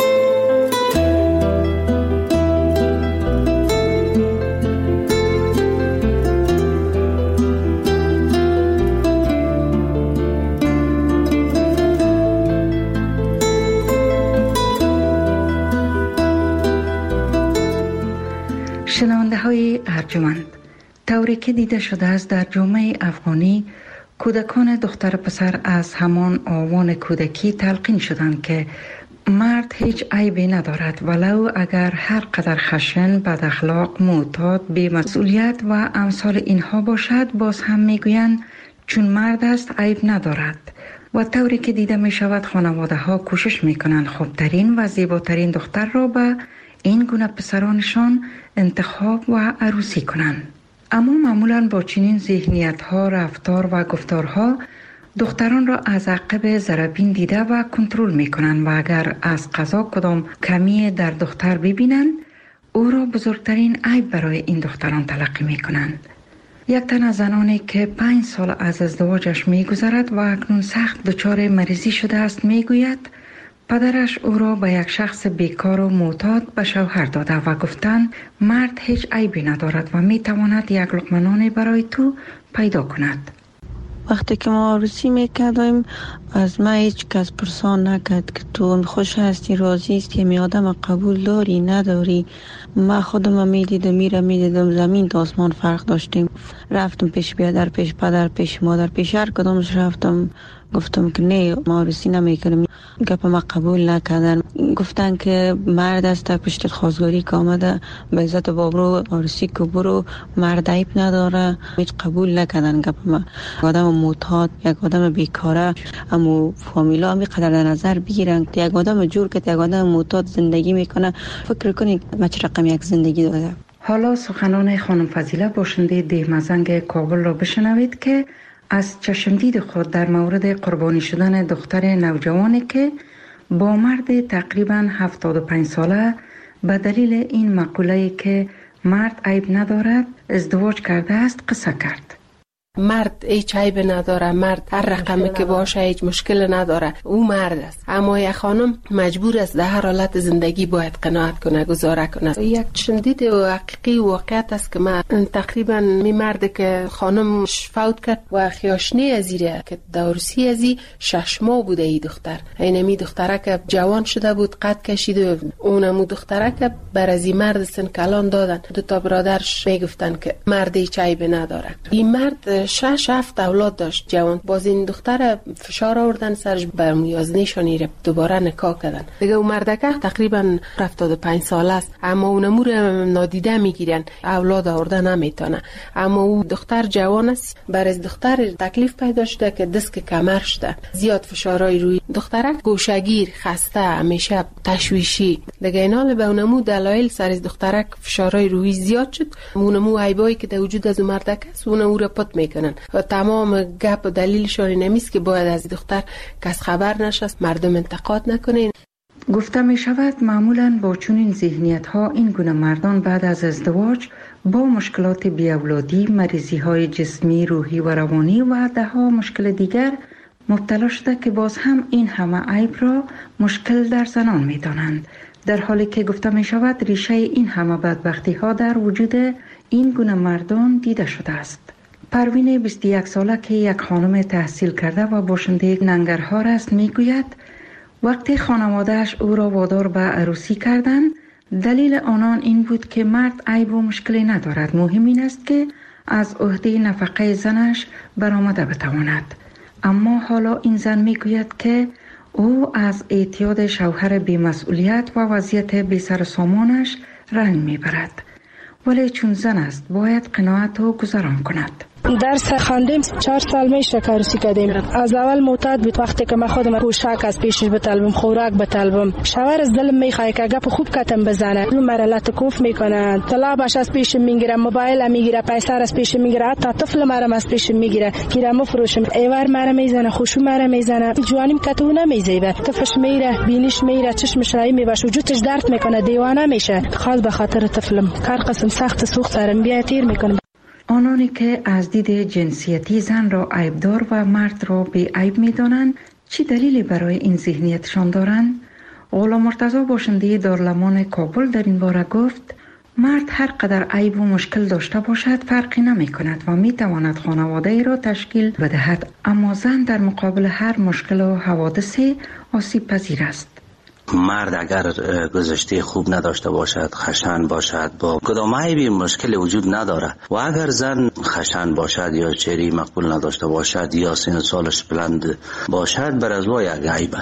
شنونده های ارجمند، طوری که دیده شده است در جامعه افغانی کودکان دختر پسر از همان آوان کودکی تلقین شدند که مرد هیچ عیبی ندارد، ولو اگر هر قدر خشن، بد اخلاق، معتاد، بی مسئولیت و امثال اینها باشد، باز هم میگویند چون مرد است عیب ندارد. و طوری که دیده می شود خانواده ها کوشش می کنند خوبترین و زیباترین دختر را به این گونه پسرانشان انتخاب و عروسی کنند. اما معمولا با چنین ذهنیت ها، رفتار و گفتارها دختران را از عقب ضربین دیده و کنترل می کنند و اگر از قضا کدام کمی در دختر ببینند او را بزرگترین عیب برای این دختران تلقی می کنند. یک تن از زنانی که پنج سال از ازدواجش می گذرد و اکنون سخت دچار مریضی شده است می گوید پدرش او را به یک شخص بیکار و معتاد به شوهر داده و گفتند مرد هیچ عیبی ندارد و می تواند یک لقمه نان برای تو پیدا کند. وقتی که ما عروسی میکردیم از ما هیچ کس پرسان نکرد که تو خوش هستی، راضی است، که می آدم قبول داری نداری. ما خودم میدیدم میره میدیدم زمین تا آسمان فرق داشتیم. رفتم پیش بیادر، پیش پدر، پیش مادر، پیش هر کدامش رفتم گفتم که نه ما عروسی نمیکنیم. گپ ما قبول نکردن، گفتن که مرد است پشت خواستگاری که آمده به عزت بابرو عروسی که برو، مرد عیب نداره. هیچ قبول نکردن گپ ما. آدم معتاد، یک آدم بیکاره، اما فامیلا هم قدر در نظر بگیرن که یک آدم جور که یک آدم معتاد زندگی میکنه، فکر کنید ما چه رقم یک زندگی داره. حالا سخنان خانم فضیله باشنده ده مزنگ کابل را بشنوید که از چشمدید خود در مورد قربانی شدن دختر نوجوانی که با مرد تقریبا هفتاد و پنج ساله به دلیل این مقوله که مرد عیب ندارد ازدواج کرده است قصه کرد. مرد هیچ عیب نداره، مرد هر رقمی که باشه هیچ مشکل نداره، او مرد است. اما یک خانم مجبور است در هر حالت زندگی باید قناعت کنه، گزاره کنه. یک چندید و حقیقی واقعیت است که من تقریبا می مرد که خانم فوت کرد و خیاشنی ازیره که دورسی ازی شش ماه بوده ای دختر. اینمی دختره که جوان شده بود قد کشیده، اونمو دختره که بر ازی مرد سن کلان دادن. دو تا برادرش میگفتن که مرد هیچ عیب نداره. این مرد شش هفت اولاد داشت جوان. باز این دختر فشار آوردن سرش برم یازنیشانی رو دوباره نکاح کردن. دیگه اون مردکه تقریبا هفتاد و پنج ساله است، اما اونمو رو نادیده میگیرن، اولاد آوردن نمیتونه. اما او دختر جوان است، بر از دختر تکلیف پیدا شده که دست کمر شده، زیاد فشارای روی دخترک، گوشگیر، خسته، همیشه تشویشی. دیگه اینا به اونمو دلایل سر از دخترک فشارای روی زیاد شد. اونمو عیبایی که در وجود از مردک است اونمو رو پت میکنن و تمام گپ و دلیلشون نمیست که باید از دختر کس خبر نشست، مردم انتقاد نکنین. گفته می شود معمولاً با چنین ذهنیت ها این گونه مردان بعد از ازدواج با مشکلات بیاولادی، مریضی های جسمی، روحی و روانی و ده ها مشکل دیگر مبتلا شده که باز هم این همه عیب را مشکل در زنان می دانند، در حالی که گفته می شود ریشه این همه بدبختی ها در وجود این گونه مردان دیده شده است. پروین بیست و یک ساله که یک خانم تحصیل کرده و باشنده ننگرهار است میگوید وقتی خانواده‌اش او را وادار به عروسی کردند دلیل آنان این بود که مرد عیب و مشکلی ندارد، مهم این است که از عهده نفقه زنش برآمده بتواند. اما حالا این زن میگوید که او از اعتیاد شوهر بی‌مسئولیت و وضعیت بی سر و سامانش رنج میبرد، ولی چون زن است باید قناعت و گذران کند. درس خواندیم، چهار سال میشه که عروسی کردیم. از اول معتاد بود، وقتی که من خودم پوشاک از پیشش بطلبم، خوراک بطلبم، شوهر از دلم میخواد که گپ خوب کتم بزنه، اون مرلت کوف میکنه، طلبش از پیش میگیره، موبایل میگیره، پیسه از پیش میگیره، حتی طفل مرم از پیش میگیره، گیرم فروشم، ایوار مرا میزنه، خوشو مرا میزنه، جوانیم کتو نمیزیبه، طفلش میره، بینیش میره، چشمش رای میباشه، وجودش درد میکنه، دیوانه میشه. خاص به خاطر طفلم کار قسم سخت سوخت سرم بیا تیر میکنه. آنانی که از دید جنسیتی زن را عیبدار و مرد را بی عیب می دانند چی دلیلی برای این ذهنیتشان دارند؟ غلام مرتضی باشنده دارالمان کابل در این باره گفت مرد هر قدر عیب و مشکل داشته باشد فرقی نمی کند و می تواند خانواده ای را تشکیل بدهد، اما زن در مقابل هر مشکل و حوادثی آسیب پذیر است. مرد اگر گذشته خوب نداشته باشد، خشن باشد، با کدام عیبی مشکل وجود نداره، و اگر زن خشن باشد یا چهره مقبول نداشته باشد یا سن سالش بلند باشد، بر از وای یک عیب است.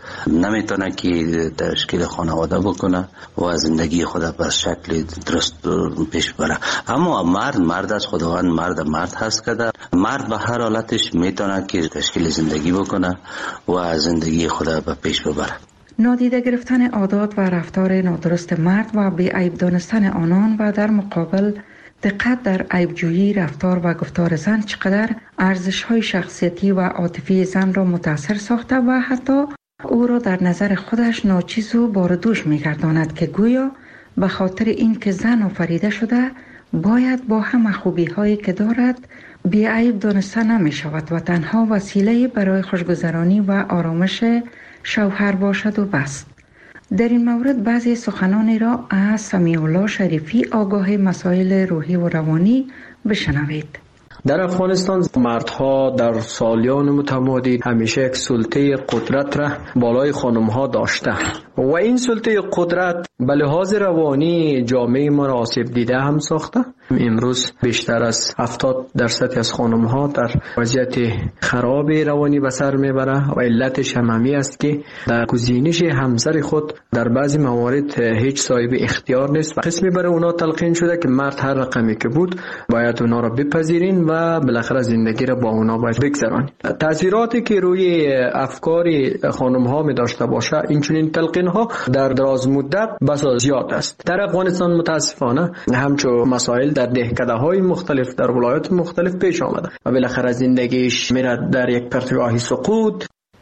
نمیتونه که تشکیل خانواده بکنه و زندگی خود به شکل درست پیش بره. اما مرد مرد از خداوند مرد مرد هست که در مرد به هر حالتش میتونه که تشکیل زندگی بکنه و زندگی خود به پیش ببره. نادیده گرفتن عادات و رفتار نادرست مرد و بی عیب دانستن آنان و در مقابل دقت در عیبجویی رفتار و گفتار زن چقدر ارزش‌های شخصیتی و عاطفی زن را متاثر ساخته و حتی او را در نظر خودش ناچیز و باردوش می‌گرداند که گویا به خاطر این که زن آفریده شده باید با همه خوبی‌هایی که دارد بی عیب دانسته نمی‌شود و تنها وسیله برای خوشگذرانی و آرامش شوهر باشد و بس. در این مورد بعضی سخنانی را از سمیع الله شریفی آگاه مسائل روحی و روانی بشنوید. در افغانستان مردها در سالیان متمادی همیشه یک سلطه قدرت را بالای خانمها داشته و این سلطه قدرت به لحاظ روانی جامعه ما را آسیب دیده هم ساخته. امروز بیشتر از هفتاد درصد از خانمها در وضعیت خراب روانی به سر میبره و علتش هم همی است که در گزینش همسر خود در بعضی موارد هیچ صاحب اختیار نیست و قسمی برای اونا تلقین شده که مرد هر رقمی که بود باید اونا را بپذیرین و بالاخره زندگی را با اونا باید بگذرانید. تاثیراتی که روی افکار خانمها می داشته باشه این چنین تلقین ها در دراز مدت بسا زیاد است. در افغانستان متاسفانه همچون مسائل در دهکده های مختلف در ولایات مختلف پیش آمده و بالاخره زندگیش میره در یک پرتگاهی سقوط.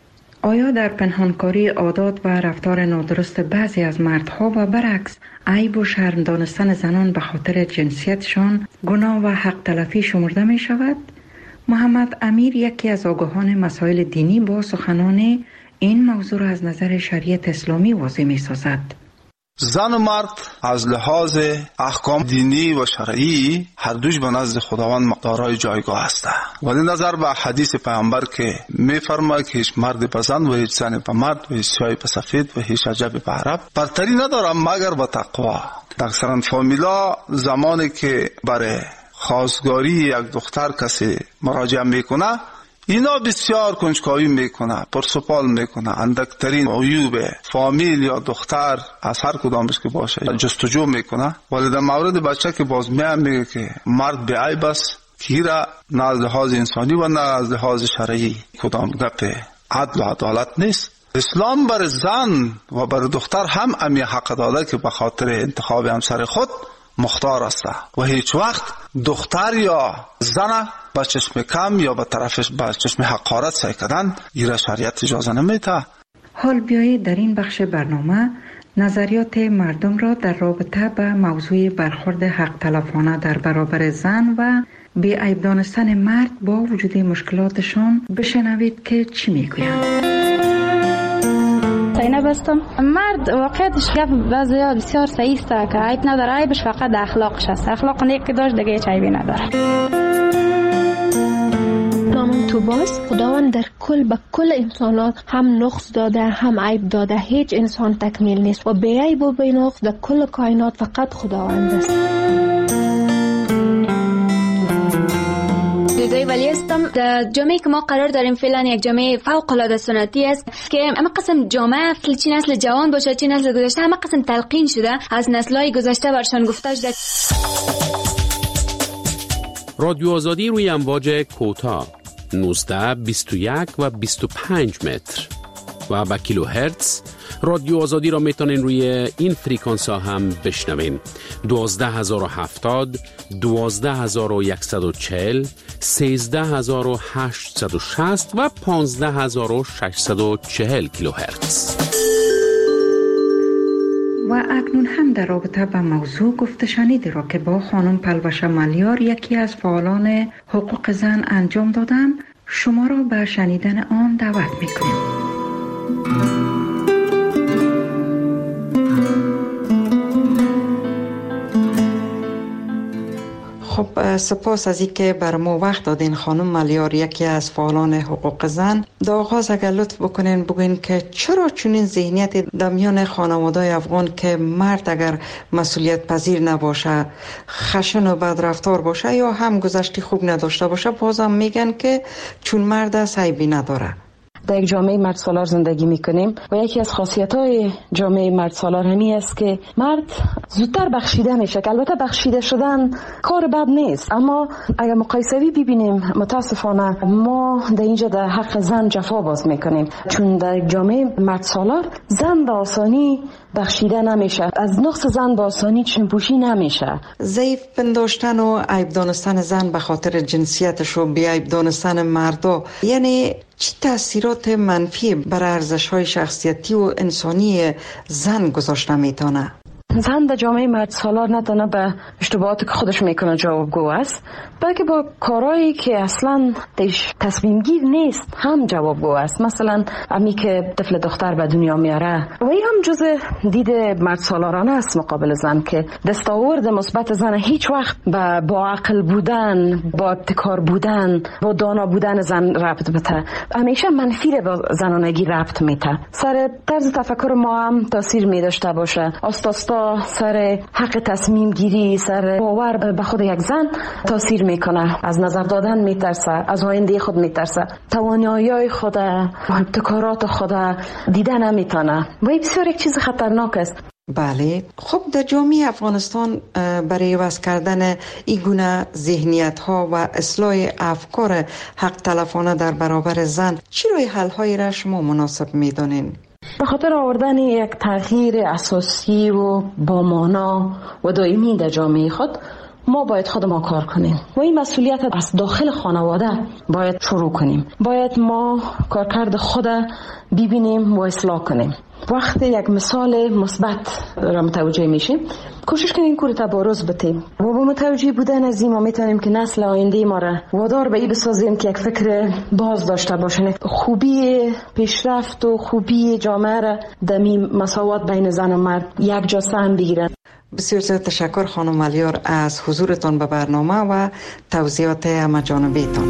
آیا در پنهانکاری عادات و رفتار نادرست بعضی از مردها و برعکس عیب و شرم دانستن زنان به خاطر جنسیتشان گناه و حق تلفی شمرده می شود؟ محمد امیر یکی از آگاهان مسائل دینی با سخنان این موضوع را از نظر شریعت اسلامی واضح می سازد. زن و مرد از لحاظ احکام دینی و شرعی هر دوش به نزد خداوند دارای جایگاه هستند. ولی نظر به حدیث پیامبر که می‌فرماید که هیچ مرد به زن و هیچ زن به مرد و هیچ سیاه به سفید و هیچ عجب به عرب برتری ندارم مگر به تقوا. در اکثر فامیلا زمانی که برای خواستگاری یک دختر کسی مراجعه میکنه اینا بسیار کنجکاوی میکنه، پرسپال میکنه، اندکترین عیوب فامیل یا دختر از هر کدامش که باشه جستجو میکنه. ولی در مورد بچه که باز میام میگه که مرد به عیب است که را نه از لحاظ انسانی و نه از لحاظ شرعی کدام گپ عدل و عدالت نیست. اسلام بر زن و بر دختر هم امی حق داده که به خاطر انتخاب همسر خود مختار است و هیچ وقت دختر یا زن با چشم کم یا با طرفش با چشم حقارت سعی کردن ایره شریعت اجازه نمیده. حال بیایید در این بخش برنامه نظریات مردم را در رابطه به موضوع برخورد حق تلفانه در برابر زن و بی عیب دانستن مرد با وجود مشکلاتشان بشنوید که چی میگویند. زینب هستم. مرد واقعیتش گپ بعضیا بسیار صحیح است که عیب نداره، عیبش فقط اخلاقش است. اخلاق نیک که داشت دیگه هیچ عیبی نداره. نامم توباست. خداوند در کل به کل انسانات هم نقص داده هم عیب داده. هیچ انسان تکمیل نیست و بی عیب و بی نقص در کل کائنات فقط خداوند است. دوی ولی هستم. در جامعه که ما قرار داریم فعلا یک جامعه فوق العاده سنتی است که اما قسم جامعه چه نسل جوان باشه چه نسل گذشته اما قسم تلقین شده از نسل‌های گذشته برشان گفته شده. رادیو آزادی روی امواج کوتاه نوزده بیست و یک و بیست و پنج متر و با کیلو هرتز. رادیو آزادی را میتونین روی این فریکانس ها هم بشنوین. دوازده هزار و هفتاد، دوازده هزار و یکصد و چهل، سیزده هزار و هشتصد و شصت و پانزده هزار و ششصد و چهل کیلو هرتز. و اکنون هم در رابطه با موضوع گفته شنیدی را که با خانم پلوشه ملیار یکی از فعالان حقوق زن انجام دادم شما را به شنیدن آن دعوت میکنیم. خب سپاس از اینکه بر ما وقت دادین خانم ملیار یکی از فعالان حقوق زن. در آغاز اگر لطف بکنین بگوین که چرا چنین ذهنیت در میان خانواده‌های افغان که مرد اگر مسئولیت پذیر نباشه خشن و بدرفتار باشه یا هم گذشته خوب نداشته باشه بازم میگن که چون مرد است عیبی نداره. در یک جامعه مرد سالار زندگی میکنیم و یکی از خاصیت‌های جامعه مرد سالار همی است که مرد زودتر بخشیده میشه. که البته بخشیده شدن کار بد نیست، اما اگر مقایسوی ببینیم متاسفانه ما در اینجا در حق زن جفا باز میکنیم، چون در جامعه مرد سالار زن به آسانی بخشیده نمیشه، از نقص زن به آسانی چشم‌پوشی نمیشه. ضعیف پنداشتن و عیب دانستن زن به خاطر جنسیتش و بی عیب دانستن مردا، یعنی چه تاثیرات منفی بر ارزش‌های شخصیتی و انسانی زن گذاشته میتونه؟ زن در جامعه مرد سالار نه تنها به اشتباهاتی که خودش میکنه جوابگو است، بلکه با کارهایی که اصلا تصمیم گیر نیست هم جوابگو است. مثلا امی که طفل دختر به دنیا میاره و این هم جز دید مرد سالارانه است مقابل زن، که دستاورد مثبت زن هیچ وقت با با عقل بودن، با ابتکار بودن، با دانا بودن زن ربط بده، همیشه منفی رو با زنانگی ربط میده. سر طرز تفکر ما هم تاثیر میداشته باشه، آستاستا سر حق تصمیم گیری، سر باور به خود یک زن تاثیر میکنه، از نظر دادن میترسه، از آینده خود میترسه، توانایی‌های خود، ابتکارات خود دیده نمیتونه و این بسیار یک چیز خطرناک است. بله، خب در جامعه افغانستان برای عوض کردن این گونه ذهنیت ها و اصلاح افکار حق تلفانه در برابر زن چی روی حل های را شما مناسب میدونین؟ به خاطر آوردن یک تغییر اساسی و با مانا و دائمی در جامعه خود ما باید خود ما کار کنیم و این مسئولیت از داخل خانواده باید شروع کنیم. باید ما کارکرد خود ببینیم و اصلاح کنیم. وقتی یک مثال مثبت را متوجه میشیم کوشش کنیم کور تبارز بتیم و با متوجه بودن از این ما میتونیم که نسل آینده ما را وادار به این بسازیم که یک فکر باز داشته باشن، خوبی پیشرفت و خوبی جامعه را در مساوات بین زن و مرد یک جا سهم بگیرن. بسیار زیاد تشکر خانم ملیار از حضورتان به برنامه و توضیحات همه جانبیتان.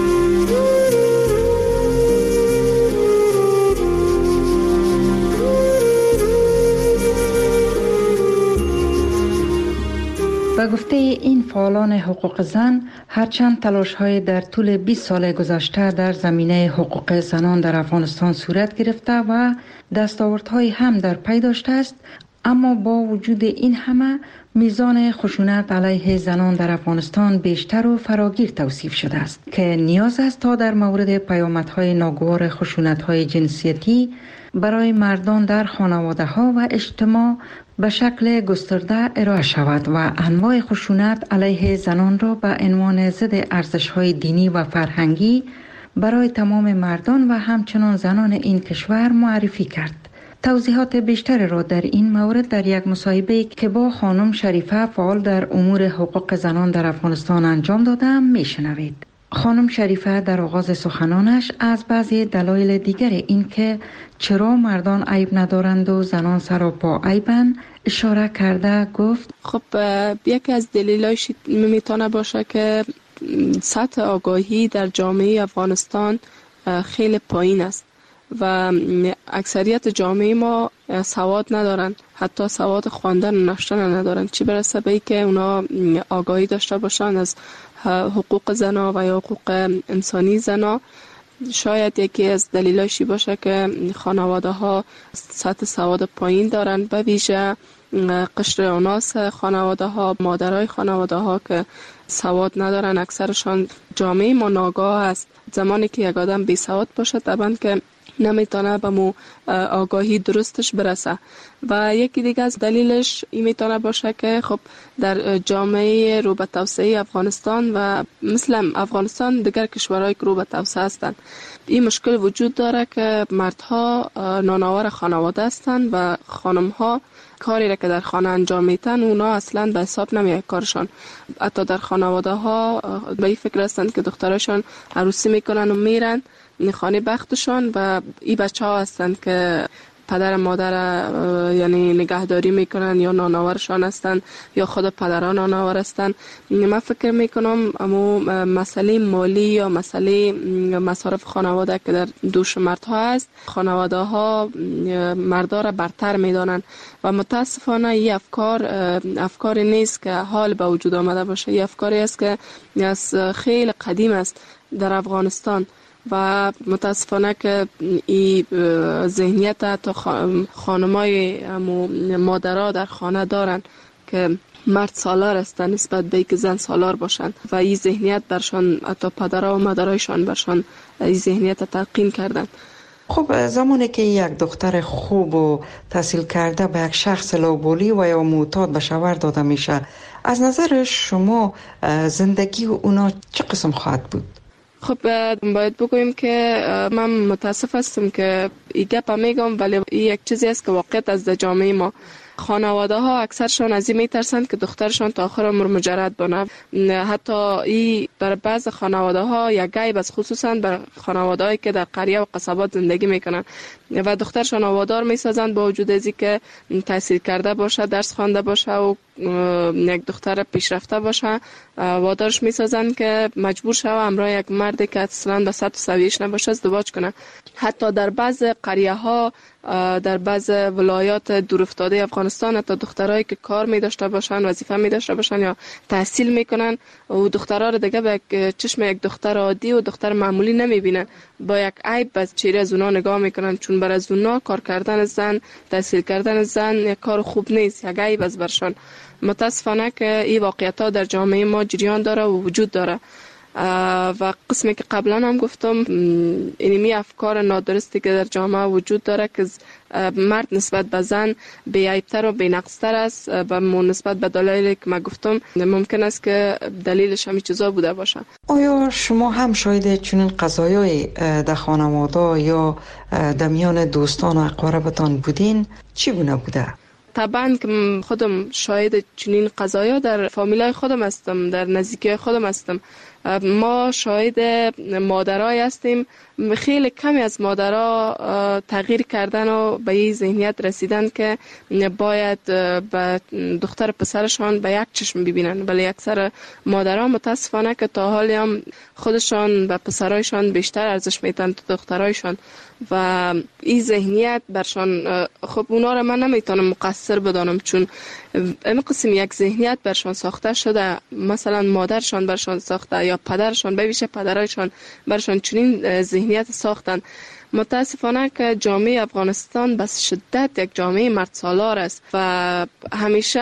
به گفته این فعالان حقوق زن، هرچند تلاش‌های در طول بیست سال گذشته در زمینه حقوق زنان در افغانستان صورت گرفته و دستاوردهای هم در پی داشته است، اما با وجود این همه میزان خشونت علیه زنان در افغانستان بیشتر و فراگیر توصیف شده است که نیاز است تا در مورد پیامدهای ناگوار خشونت‌های جنسیتی برای مردان در خانواده‌ها و اجتماع به شکل گسترده ارائه شود و انواع خشونت علیه زنان را به عنوان ضد ارزش‌های دینی و فرهنگی برای تمام مردان و همچنان زنان این کشور معرفی کرد. توضیحات بیشتر را در این مورد در یک مصاحبه که با خانم شریفه فعال در امور حقوق زنان در افغانستان انجام دادم میشنوید. خانم شریفه در آغاز سخنانش از بعضی دلایل دیگر این که چرا مردان عیب ندارند و زنان سراپا عیبند اشاره کرده گفت خب یکی از دلایلش میتونه باشه که سطح آگاهی در جامعه افغانستان خیلی پایین است و اکثریت جامعه ما سواد ندارن، حتی سواد خواندن و نوشتن ندارن، چی برسه به که اونا آگاهی داشته باشن از حقوق زنا و یا حقوق انسانی زنا. شاید یکی از دلایلش باشه که خانواده ها سطح سواد پایین دارن، به ویژه قشر اوناس خانواده ها، مادرای خانواده ها که سواد ندارن. اکثرشان جامعه ما ناگاه است. زمانی که یک آدم بی سواد باشه طبعا که نمیتونه به مو آگاهی درستش برسه. و یکی دیگه از دلیلش این میتونه باشه که خب در جامعه رو به توسعه افغانستان و مثل افغانستان دیگر کشورهای که رو به توسعه هستند این مشکل وجود داره که مردها نانآور خانواده هستند و خانمها کاری را که در خانه انجام میتن اونا اصلا به حساب نمیاد کارشان. حتی در خانواده ها به این فکر هستند که دخترشان عروسی میکنن و میرن خانه بختشان و این بچه ها هستند که پدر مادر یعنی نگهداری میکنن یا نانآورشان هستند یا خود پدران نانآور هستند. من فکر میکنم اما مسئله مالی یا مسئله مصارف خانواده که در دوش مردها هست، خانواده ها مردا را برتر میدانند و متاسفانه این افکار افکاری نیست که حال به وجود آمده باشه. این افکاری است که از خیلی قدیم است در افغانستان و متاسفانه که این ذهنیت تا خانمای مادرها در خانه دارن که مرد سالار هستن نسبت به اینکه زن سالار باشند و این ذهنیت برشان حتی پدرها و مادرایشان برشان این ذهنیت تلقین کردن. خب زمانی که یک دختر خوب و تحصیل کرده به یک شخص لوبولی و یا معتاد به شوهر داده میشه، از نظر شما زندگی اونا چه قسم خواهد بود؟ خب باید بگویم که من متاسف هستم که این گپ میگم، ولی این یک چیزی است که واقعیت از جامعه ما. خانواده ها اکثرشان از این میترسند که دخترشان تا آخر عمر مجرد بانه. حتی این در بعض خانواده ها یک عیب است، خصوصا بر خانواده هایی که در قریه و قصبات زندگی میکنن و دخترشان وادار میسازند با وجود از اینکه تحصیل کرده باشه، درس خوانده باشه و یک دختر پیشرفته باشه، وادارش میسازند که مجبور شوه همراه یک مردی که اصلا به سطح سویش نباشه ازدواج کنه. حتی در بعض قریه ها، در بعض ولایات دورافتاده افغانستان، حتی دخترایی که کار می داشته باشن، وظیفه می داشته باشن یا تحصیل میکنن و دخترها رو دیگه به یک چشم یک دختر عادی و دختر معمولی نمی بینن، با یک عیب به چهره از اونا نگاه میکنن، چون برای از اونا کار کردن زن، تحصیل کردن زن یک کار خوب نیست، یک عیب از برشان. متاسفانه که این واقعیت ها در جامعه ما جریان داره و وجود داره و قسمی که قبلا هم گفتم، اینمی افکار نادرستی که در جامعه وجود داره که مرد نسبت به زن بی‌عیب‌تر و بی‌نقص‌تر است و نسبت به دلایلی که من گفتم ممکن است که دلیلش همین چیزا بوده باشه. آیا شما هم شاید چنین قضایای در خانواده یا در میان دوستان و اقاربتان بودین؟ چی گونه بوده؟ طبعا که خودم شاهد چنین قضایا در فامیلای خودم هستم، در نزدیکی خودم هستم. ما شاهد مادرای هستیم، خیلی کمی از مادرها تغییر کردن و به این ذهنیت رسیدن که باید به دختر پسرشان به یک چشم ببینن، ولی اکثر مادرها متاسفانه که تا حالی هم خودشان به پسرایشان بیشتر ارزش میدن تا دخترایشان و این ذهنیت برشان، خب اونا رو من نمیتونم مقصر بدانم، چون این قسم یک ذهنیت برشان ساخته شده، مثلا مادرشان برشان ساخته یا پدرشان، به ویژه پدرایشان برشان چنین ذهنیت ساختن. متاسفانه که جامعه افغانستان بس شدت یک جامعه مرد سالار است و همیشه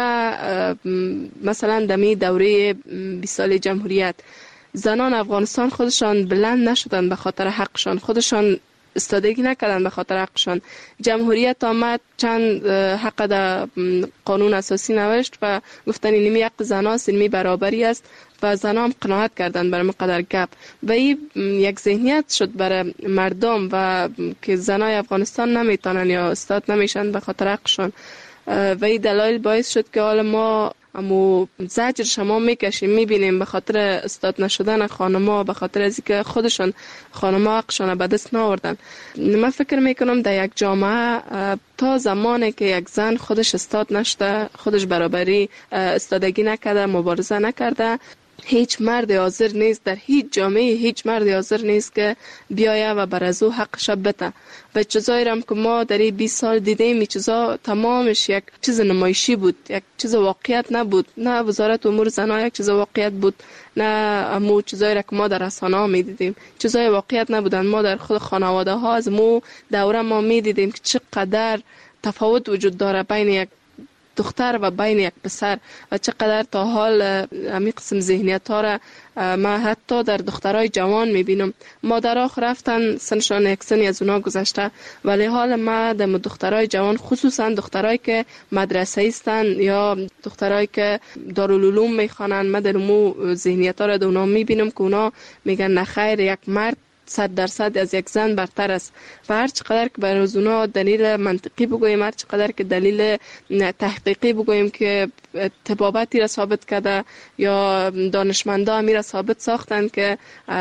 مثلا دمی دوره بیست سال جمهوریت زنان افغانستان خودشان بلند نشدن به خاطر حقشان، خودشان استادگی نکردن به خاطر حقشان. جمهوریت آمد، چند حق در قانون اساسی نوشت و گفتن اینمی حق زناست، اینمی برابری است و زنان هم قناعت کردن برای مقدر گپ و این یک ذهنیت شد برای مردم و که زنای افغانستان نمیتونن یا استاد نمیشن به خاطر حقشان و این دلایل باعث شد که حالا ما امو زجر شما میکشیم، میبینیم به خاطر استاد نشدن خانما، به خاطر از اینکه خودشان خانما حقشان به دست نآوردن. من فکر میکنم در یک جامعه تا زمانی که یک زن خودش استاد نشده، خودش برابری استادگی نکرده، مبارزه نکرده، هیچ مرد حاضر نیست، در هیچ جامعه هیچ مرد حاضر نیست که بیایه و بر از او حقش بده. و چیزایی هم که ما در این بیست سال دیدیم، این چیزا تمامش یک چیز نمایشی بود، یک چیز واقعیت نبود. نه وزارت امور زنان یک چیز واقعیت بود، نه امو چیزایی را که ما در رسانه ها میدیدیم چیزای واقعیت نبودن. ما در خود خانواده ها از مو دوره ما میدیدیم که چقدر تفاوت وجود داره بین یک دختر و بین یک پسر و چقدر تا حال همین قسم ذهنیت ها را ما حتی در دخترای جوان میبینم. مادرها رفتن سنشان یک سنی از اونا گذشته، ولی حال ما در دخترای جوان، خصوصا دخترای که مدرسه ایستن یا دخترای که دارالعلوم میخوانن، ما در مو ذهنیت ها را در اونا میبینم که اونا میگن نخیر، یک مرد صد درصد از یک زن برتر است و هر چقدر که برای اونا دلیل منطقی بگوییم، هر چقدر که دلیل تحقیقی بگوییم که طبابتی را ثابت کرده یا دانشمندا می را ثابت ساختن که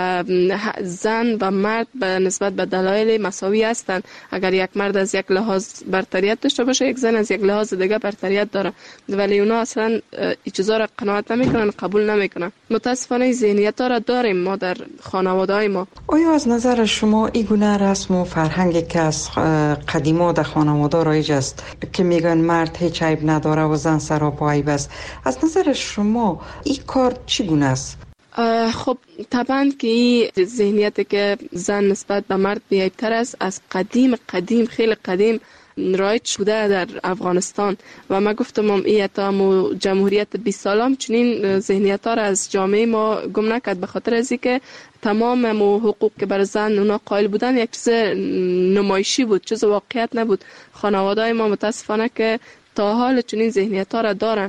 زن و مرد به نسبت به دلایل مساوی هستند. اگر یک مرد از یک لحاظ برتریت داشته باشه، یک زن از یک لحاظ دیگه برتریت داره، ولی اونا اصلا این چیزا را قناعت نمیکنن، قبول نمیکنن. متاسفانه ذهنیت ها را داریم ما در خانواده های ما. آیا از نظر شما این گونه رسم و فرهنگی که از قدیما در خانواده رایج است که میگن مرد هیچ عیب نداره و زن سراپا عیب است، از نظر شما این کار چگونه است؟ خب طبعا که این ذهنیتی که زن نسبت به مرد بی‌عیب‌تر است از قدیم قدیم خیلی قدیم رایج بوده در افغانستان و ما گفتم هم این تا جمهوریت بیست سالم چنین ذهنیت ها را از جامعه ما گم نکرد، به خاطر از اینکه تمام حقوق که بر زن اونا قائل بودن یک چیز نمایشی بود، چیز واقعیت نبود. خانواده ما متاسفانه که تا حال چنین ذهنیت ها را دارن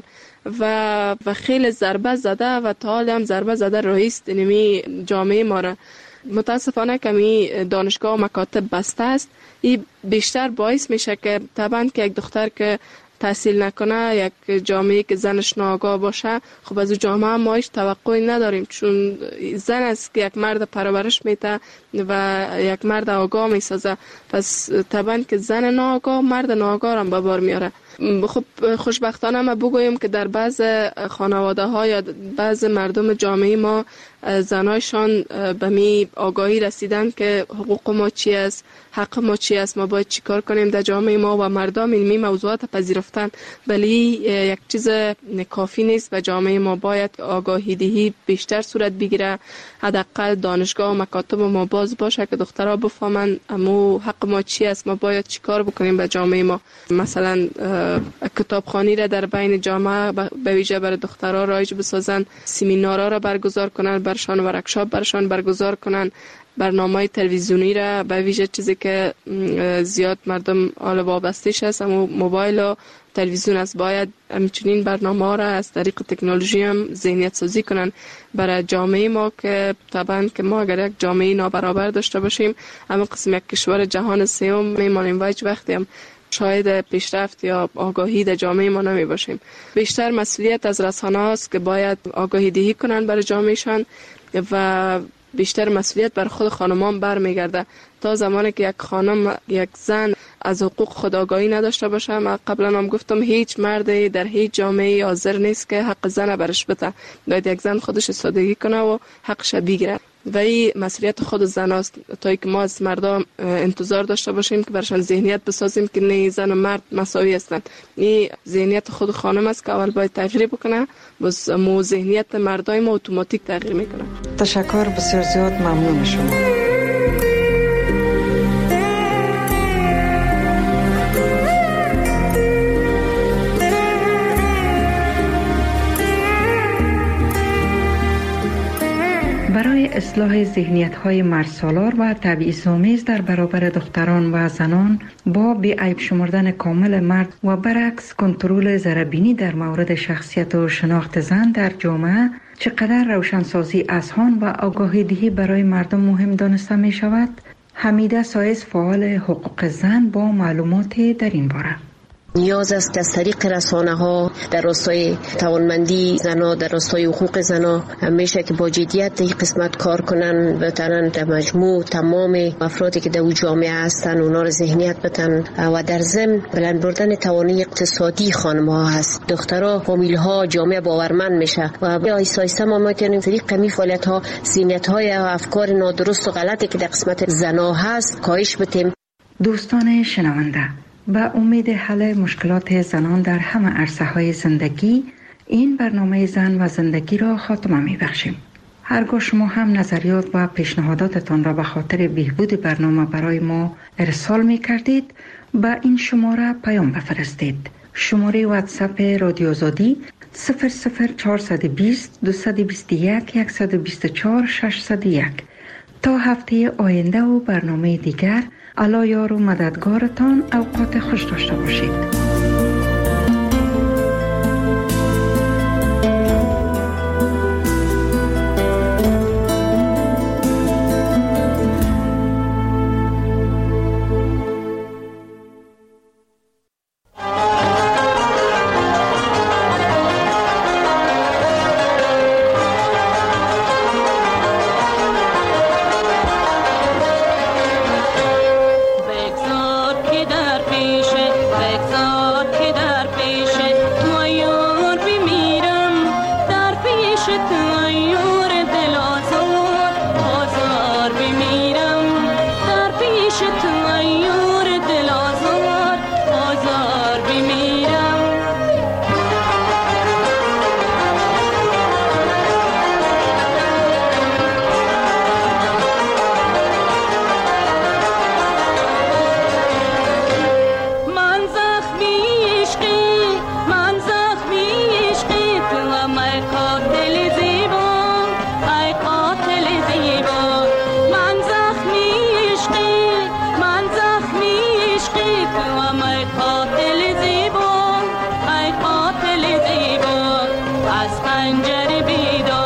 و و خیلی ضربه زده و تا حال هم ضربه زده رئیس نمی جامعه ما را. متاسفانه کمی دانشگاه و مکاتب بسته است. این بیشتر باعث میشه که طبعا که یک دختر که تحصیل نکنه، یک جامعه که زنش ناآگاه باشه، خب از جامعه ما هیچ توقعی نداریم، چون زن است که یک مرد پرورش میده و یک مرد آگاه میسازه. پس طبعا که زن ناآگاه مرد ناآگاه هم به بار میاره. خب خوشبختانه ما بگویم که در بعض خانواده ها یا بعض مردم جامعه ما زنایشان به می آگاهی رسیدن که حقوق ما چی است، حق ما چی است، ما باید چی کار کنیم در جامعه ما و مردم این موضوعات پذیرفتن. ولی یک چیز کافی نیست و جامعه ما باید آگاهی دهی بیشتر صورت بگیره. حداقل دانشگاه و مکاتب ما باز باشه که دخترها بفهمن امو حق ما چی است، ما باید چی کار بکنیم به جامعه ما. مثلا کتابخوانی را در بین جامعه به ویژه برای دخترها رایج بسازن، سمینارها را برگزار کنن، برشان ورکشاپ برشان برگزار کنن، برنامه تلویزیونی را به ویژه چیزی که زیاد مردم حال وابسته‌اش است اما موبایل و تلویزیون است، باید همچنین برنامه را از طریق تکنولوژی هم ذهنیت سازی کنن برای جامعه ما که طبعا که ما اگر یک جامعه نابرابر داشته باشیم اما قسم یک کشور جهان سوم میمانیم و هیچ وقتی هم شاید پیشرفت یا آگاهی در جامعه ما نمی باشیم. بیشتر مسئولیت از رسانه است که باید آگاهی دهی کنن برای جامعهشان و بیشتر مسئولیت بر خود خانمان برمیگرده. تا زمانی که یک خانم یک زن از حقوق خود آگاهی نداشته باشه، من قبلا هم گفتم هیچ مردی در هیچ جامعه حاضر نیست که حق زن برش بده. باید یک زن خودش استادگی کنه و حقش بگیره و این مسئولیت خود زن است. تا اینکه ما از مردم انتظار داشته باشیم که برشان ذهنیت بسازیم که نه زن و مرد مساوی هستند، این ذهنیت خود خانم است که اول باید تغییر بکنه، بس مو ذهنیت مردای ما اتوماتیک تغییر میکنه. تشکر بسیار زیاد، ممنون شما. برای اصلاح ذهنیت‌های مردسالار و تبعیض‌آمیز در برابر دختران و زنان با بی‌عیب شمردن کامل مرد و برعکس کنترل ضرربینی در مورد شخصیت و شناخت زن در جامعه، چقدر روشنسازی اذهان و آگاهی دهی برای مردم مهم دانسته می شود؟ حمیده سایز، فعال حقوق زن، با معلومات در این باره. نیاز است که از طریق رسانه ها در راستای توانمندی زنها، در راستای حقوق زنها همیشه که با جدیت این قسمت کار کنن، بتونن در مجموع تمام افرادی که در جامعه هستن اونا رو ذهنیت بدن و در ضمن بلند بردن توانایی اقتصادی خانم ها هست. دخترها، فامیل ها، جامعه باورمند میشه و آیسته آیسته ما میتونیم طریق کمی فعالیت ها ذهنیت های افکار نادرست و غلطی که در قسمت زنها هست کاهش بدیم. دوستان شنونده، با امید حل مشکلات زنان در همه عرصه های زندگی، این برنامه زن و زندگی را خاتمه می بخشیم. هرگاه شما هم نظریات و پیشنهاداتتان را به خاطر بهبود برنامه برای ما ارسال می کردید، با این شماره پیام بفرستید. شماره واتساپ رادیو آزادی صفر صفر چهارصد و بیست دویست و بیست و یک صد و بیست و چهار ششصد و یک. تا هفته آینده و برنامه دیگر، الله یار و مددگارتان. اوقات خوش داشته باشید. دیگر بیدار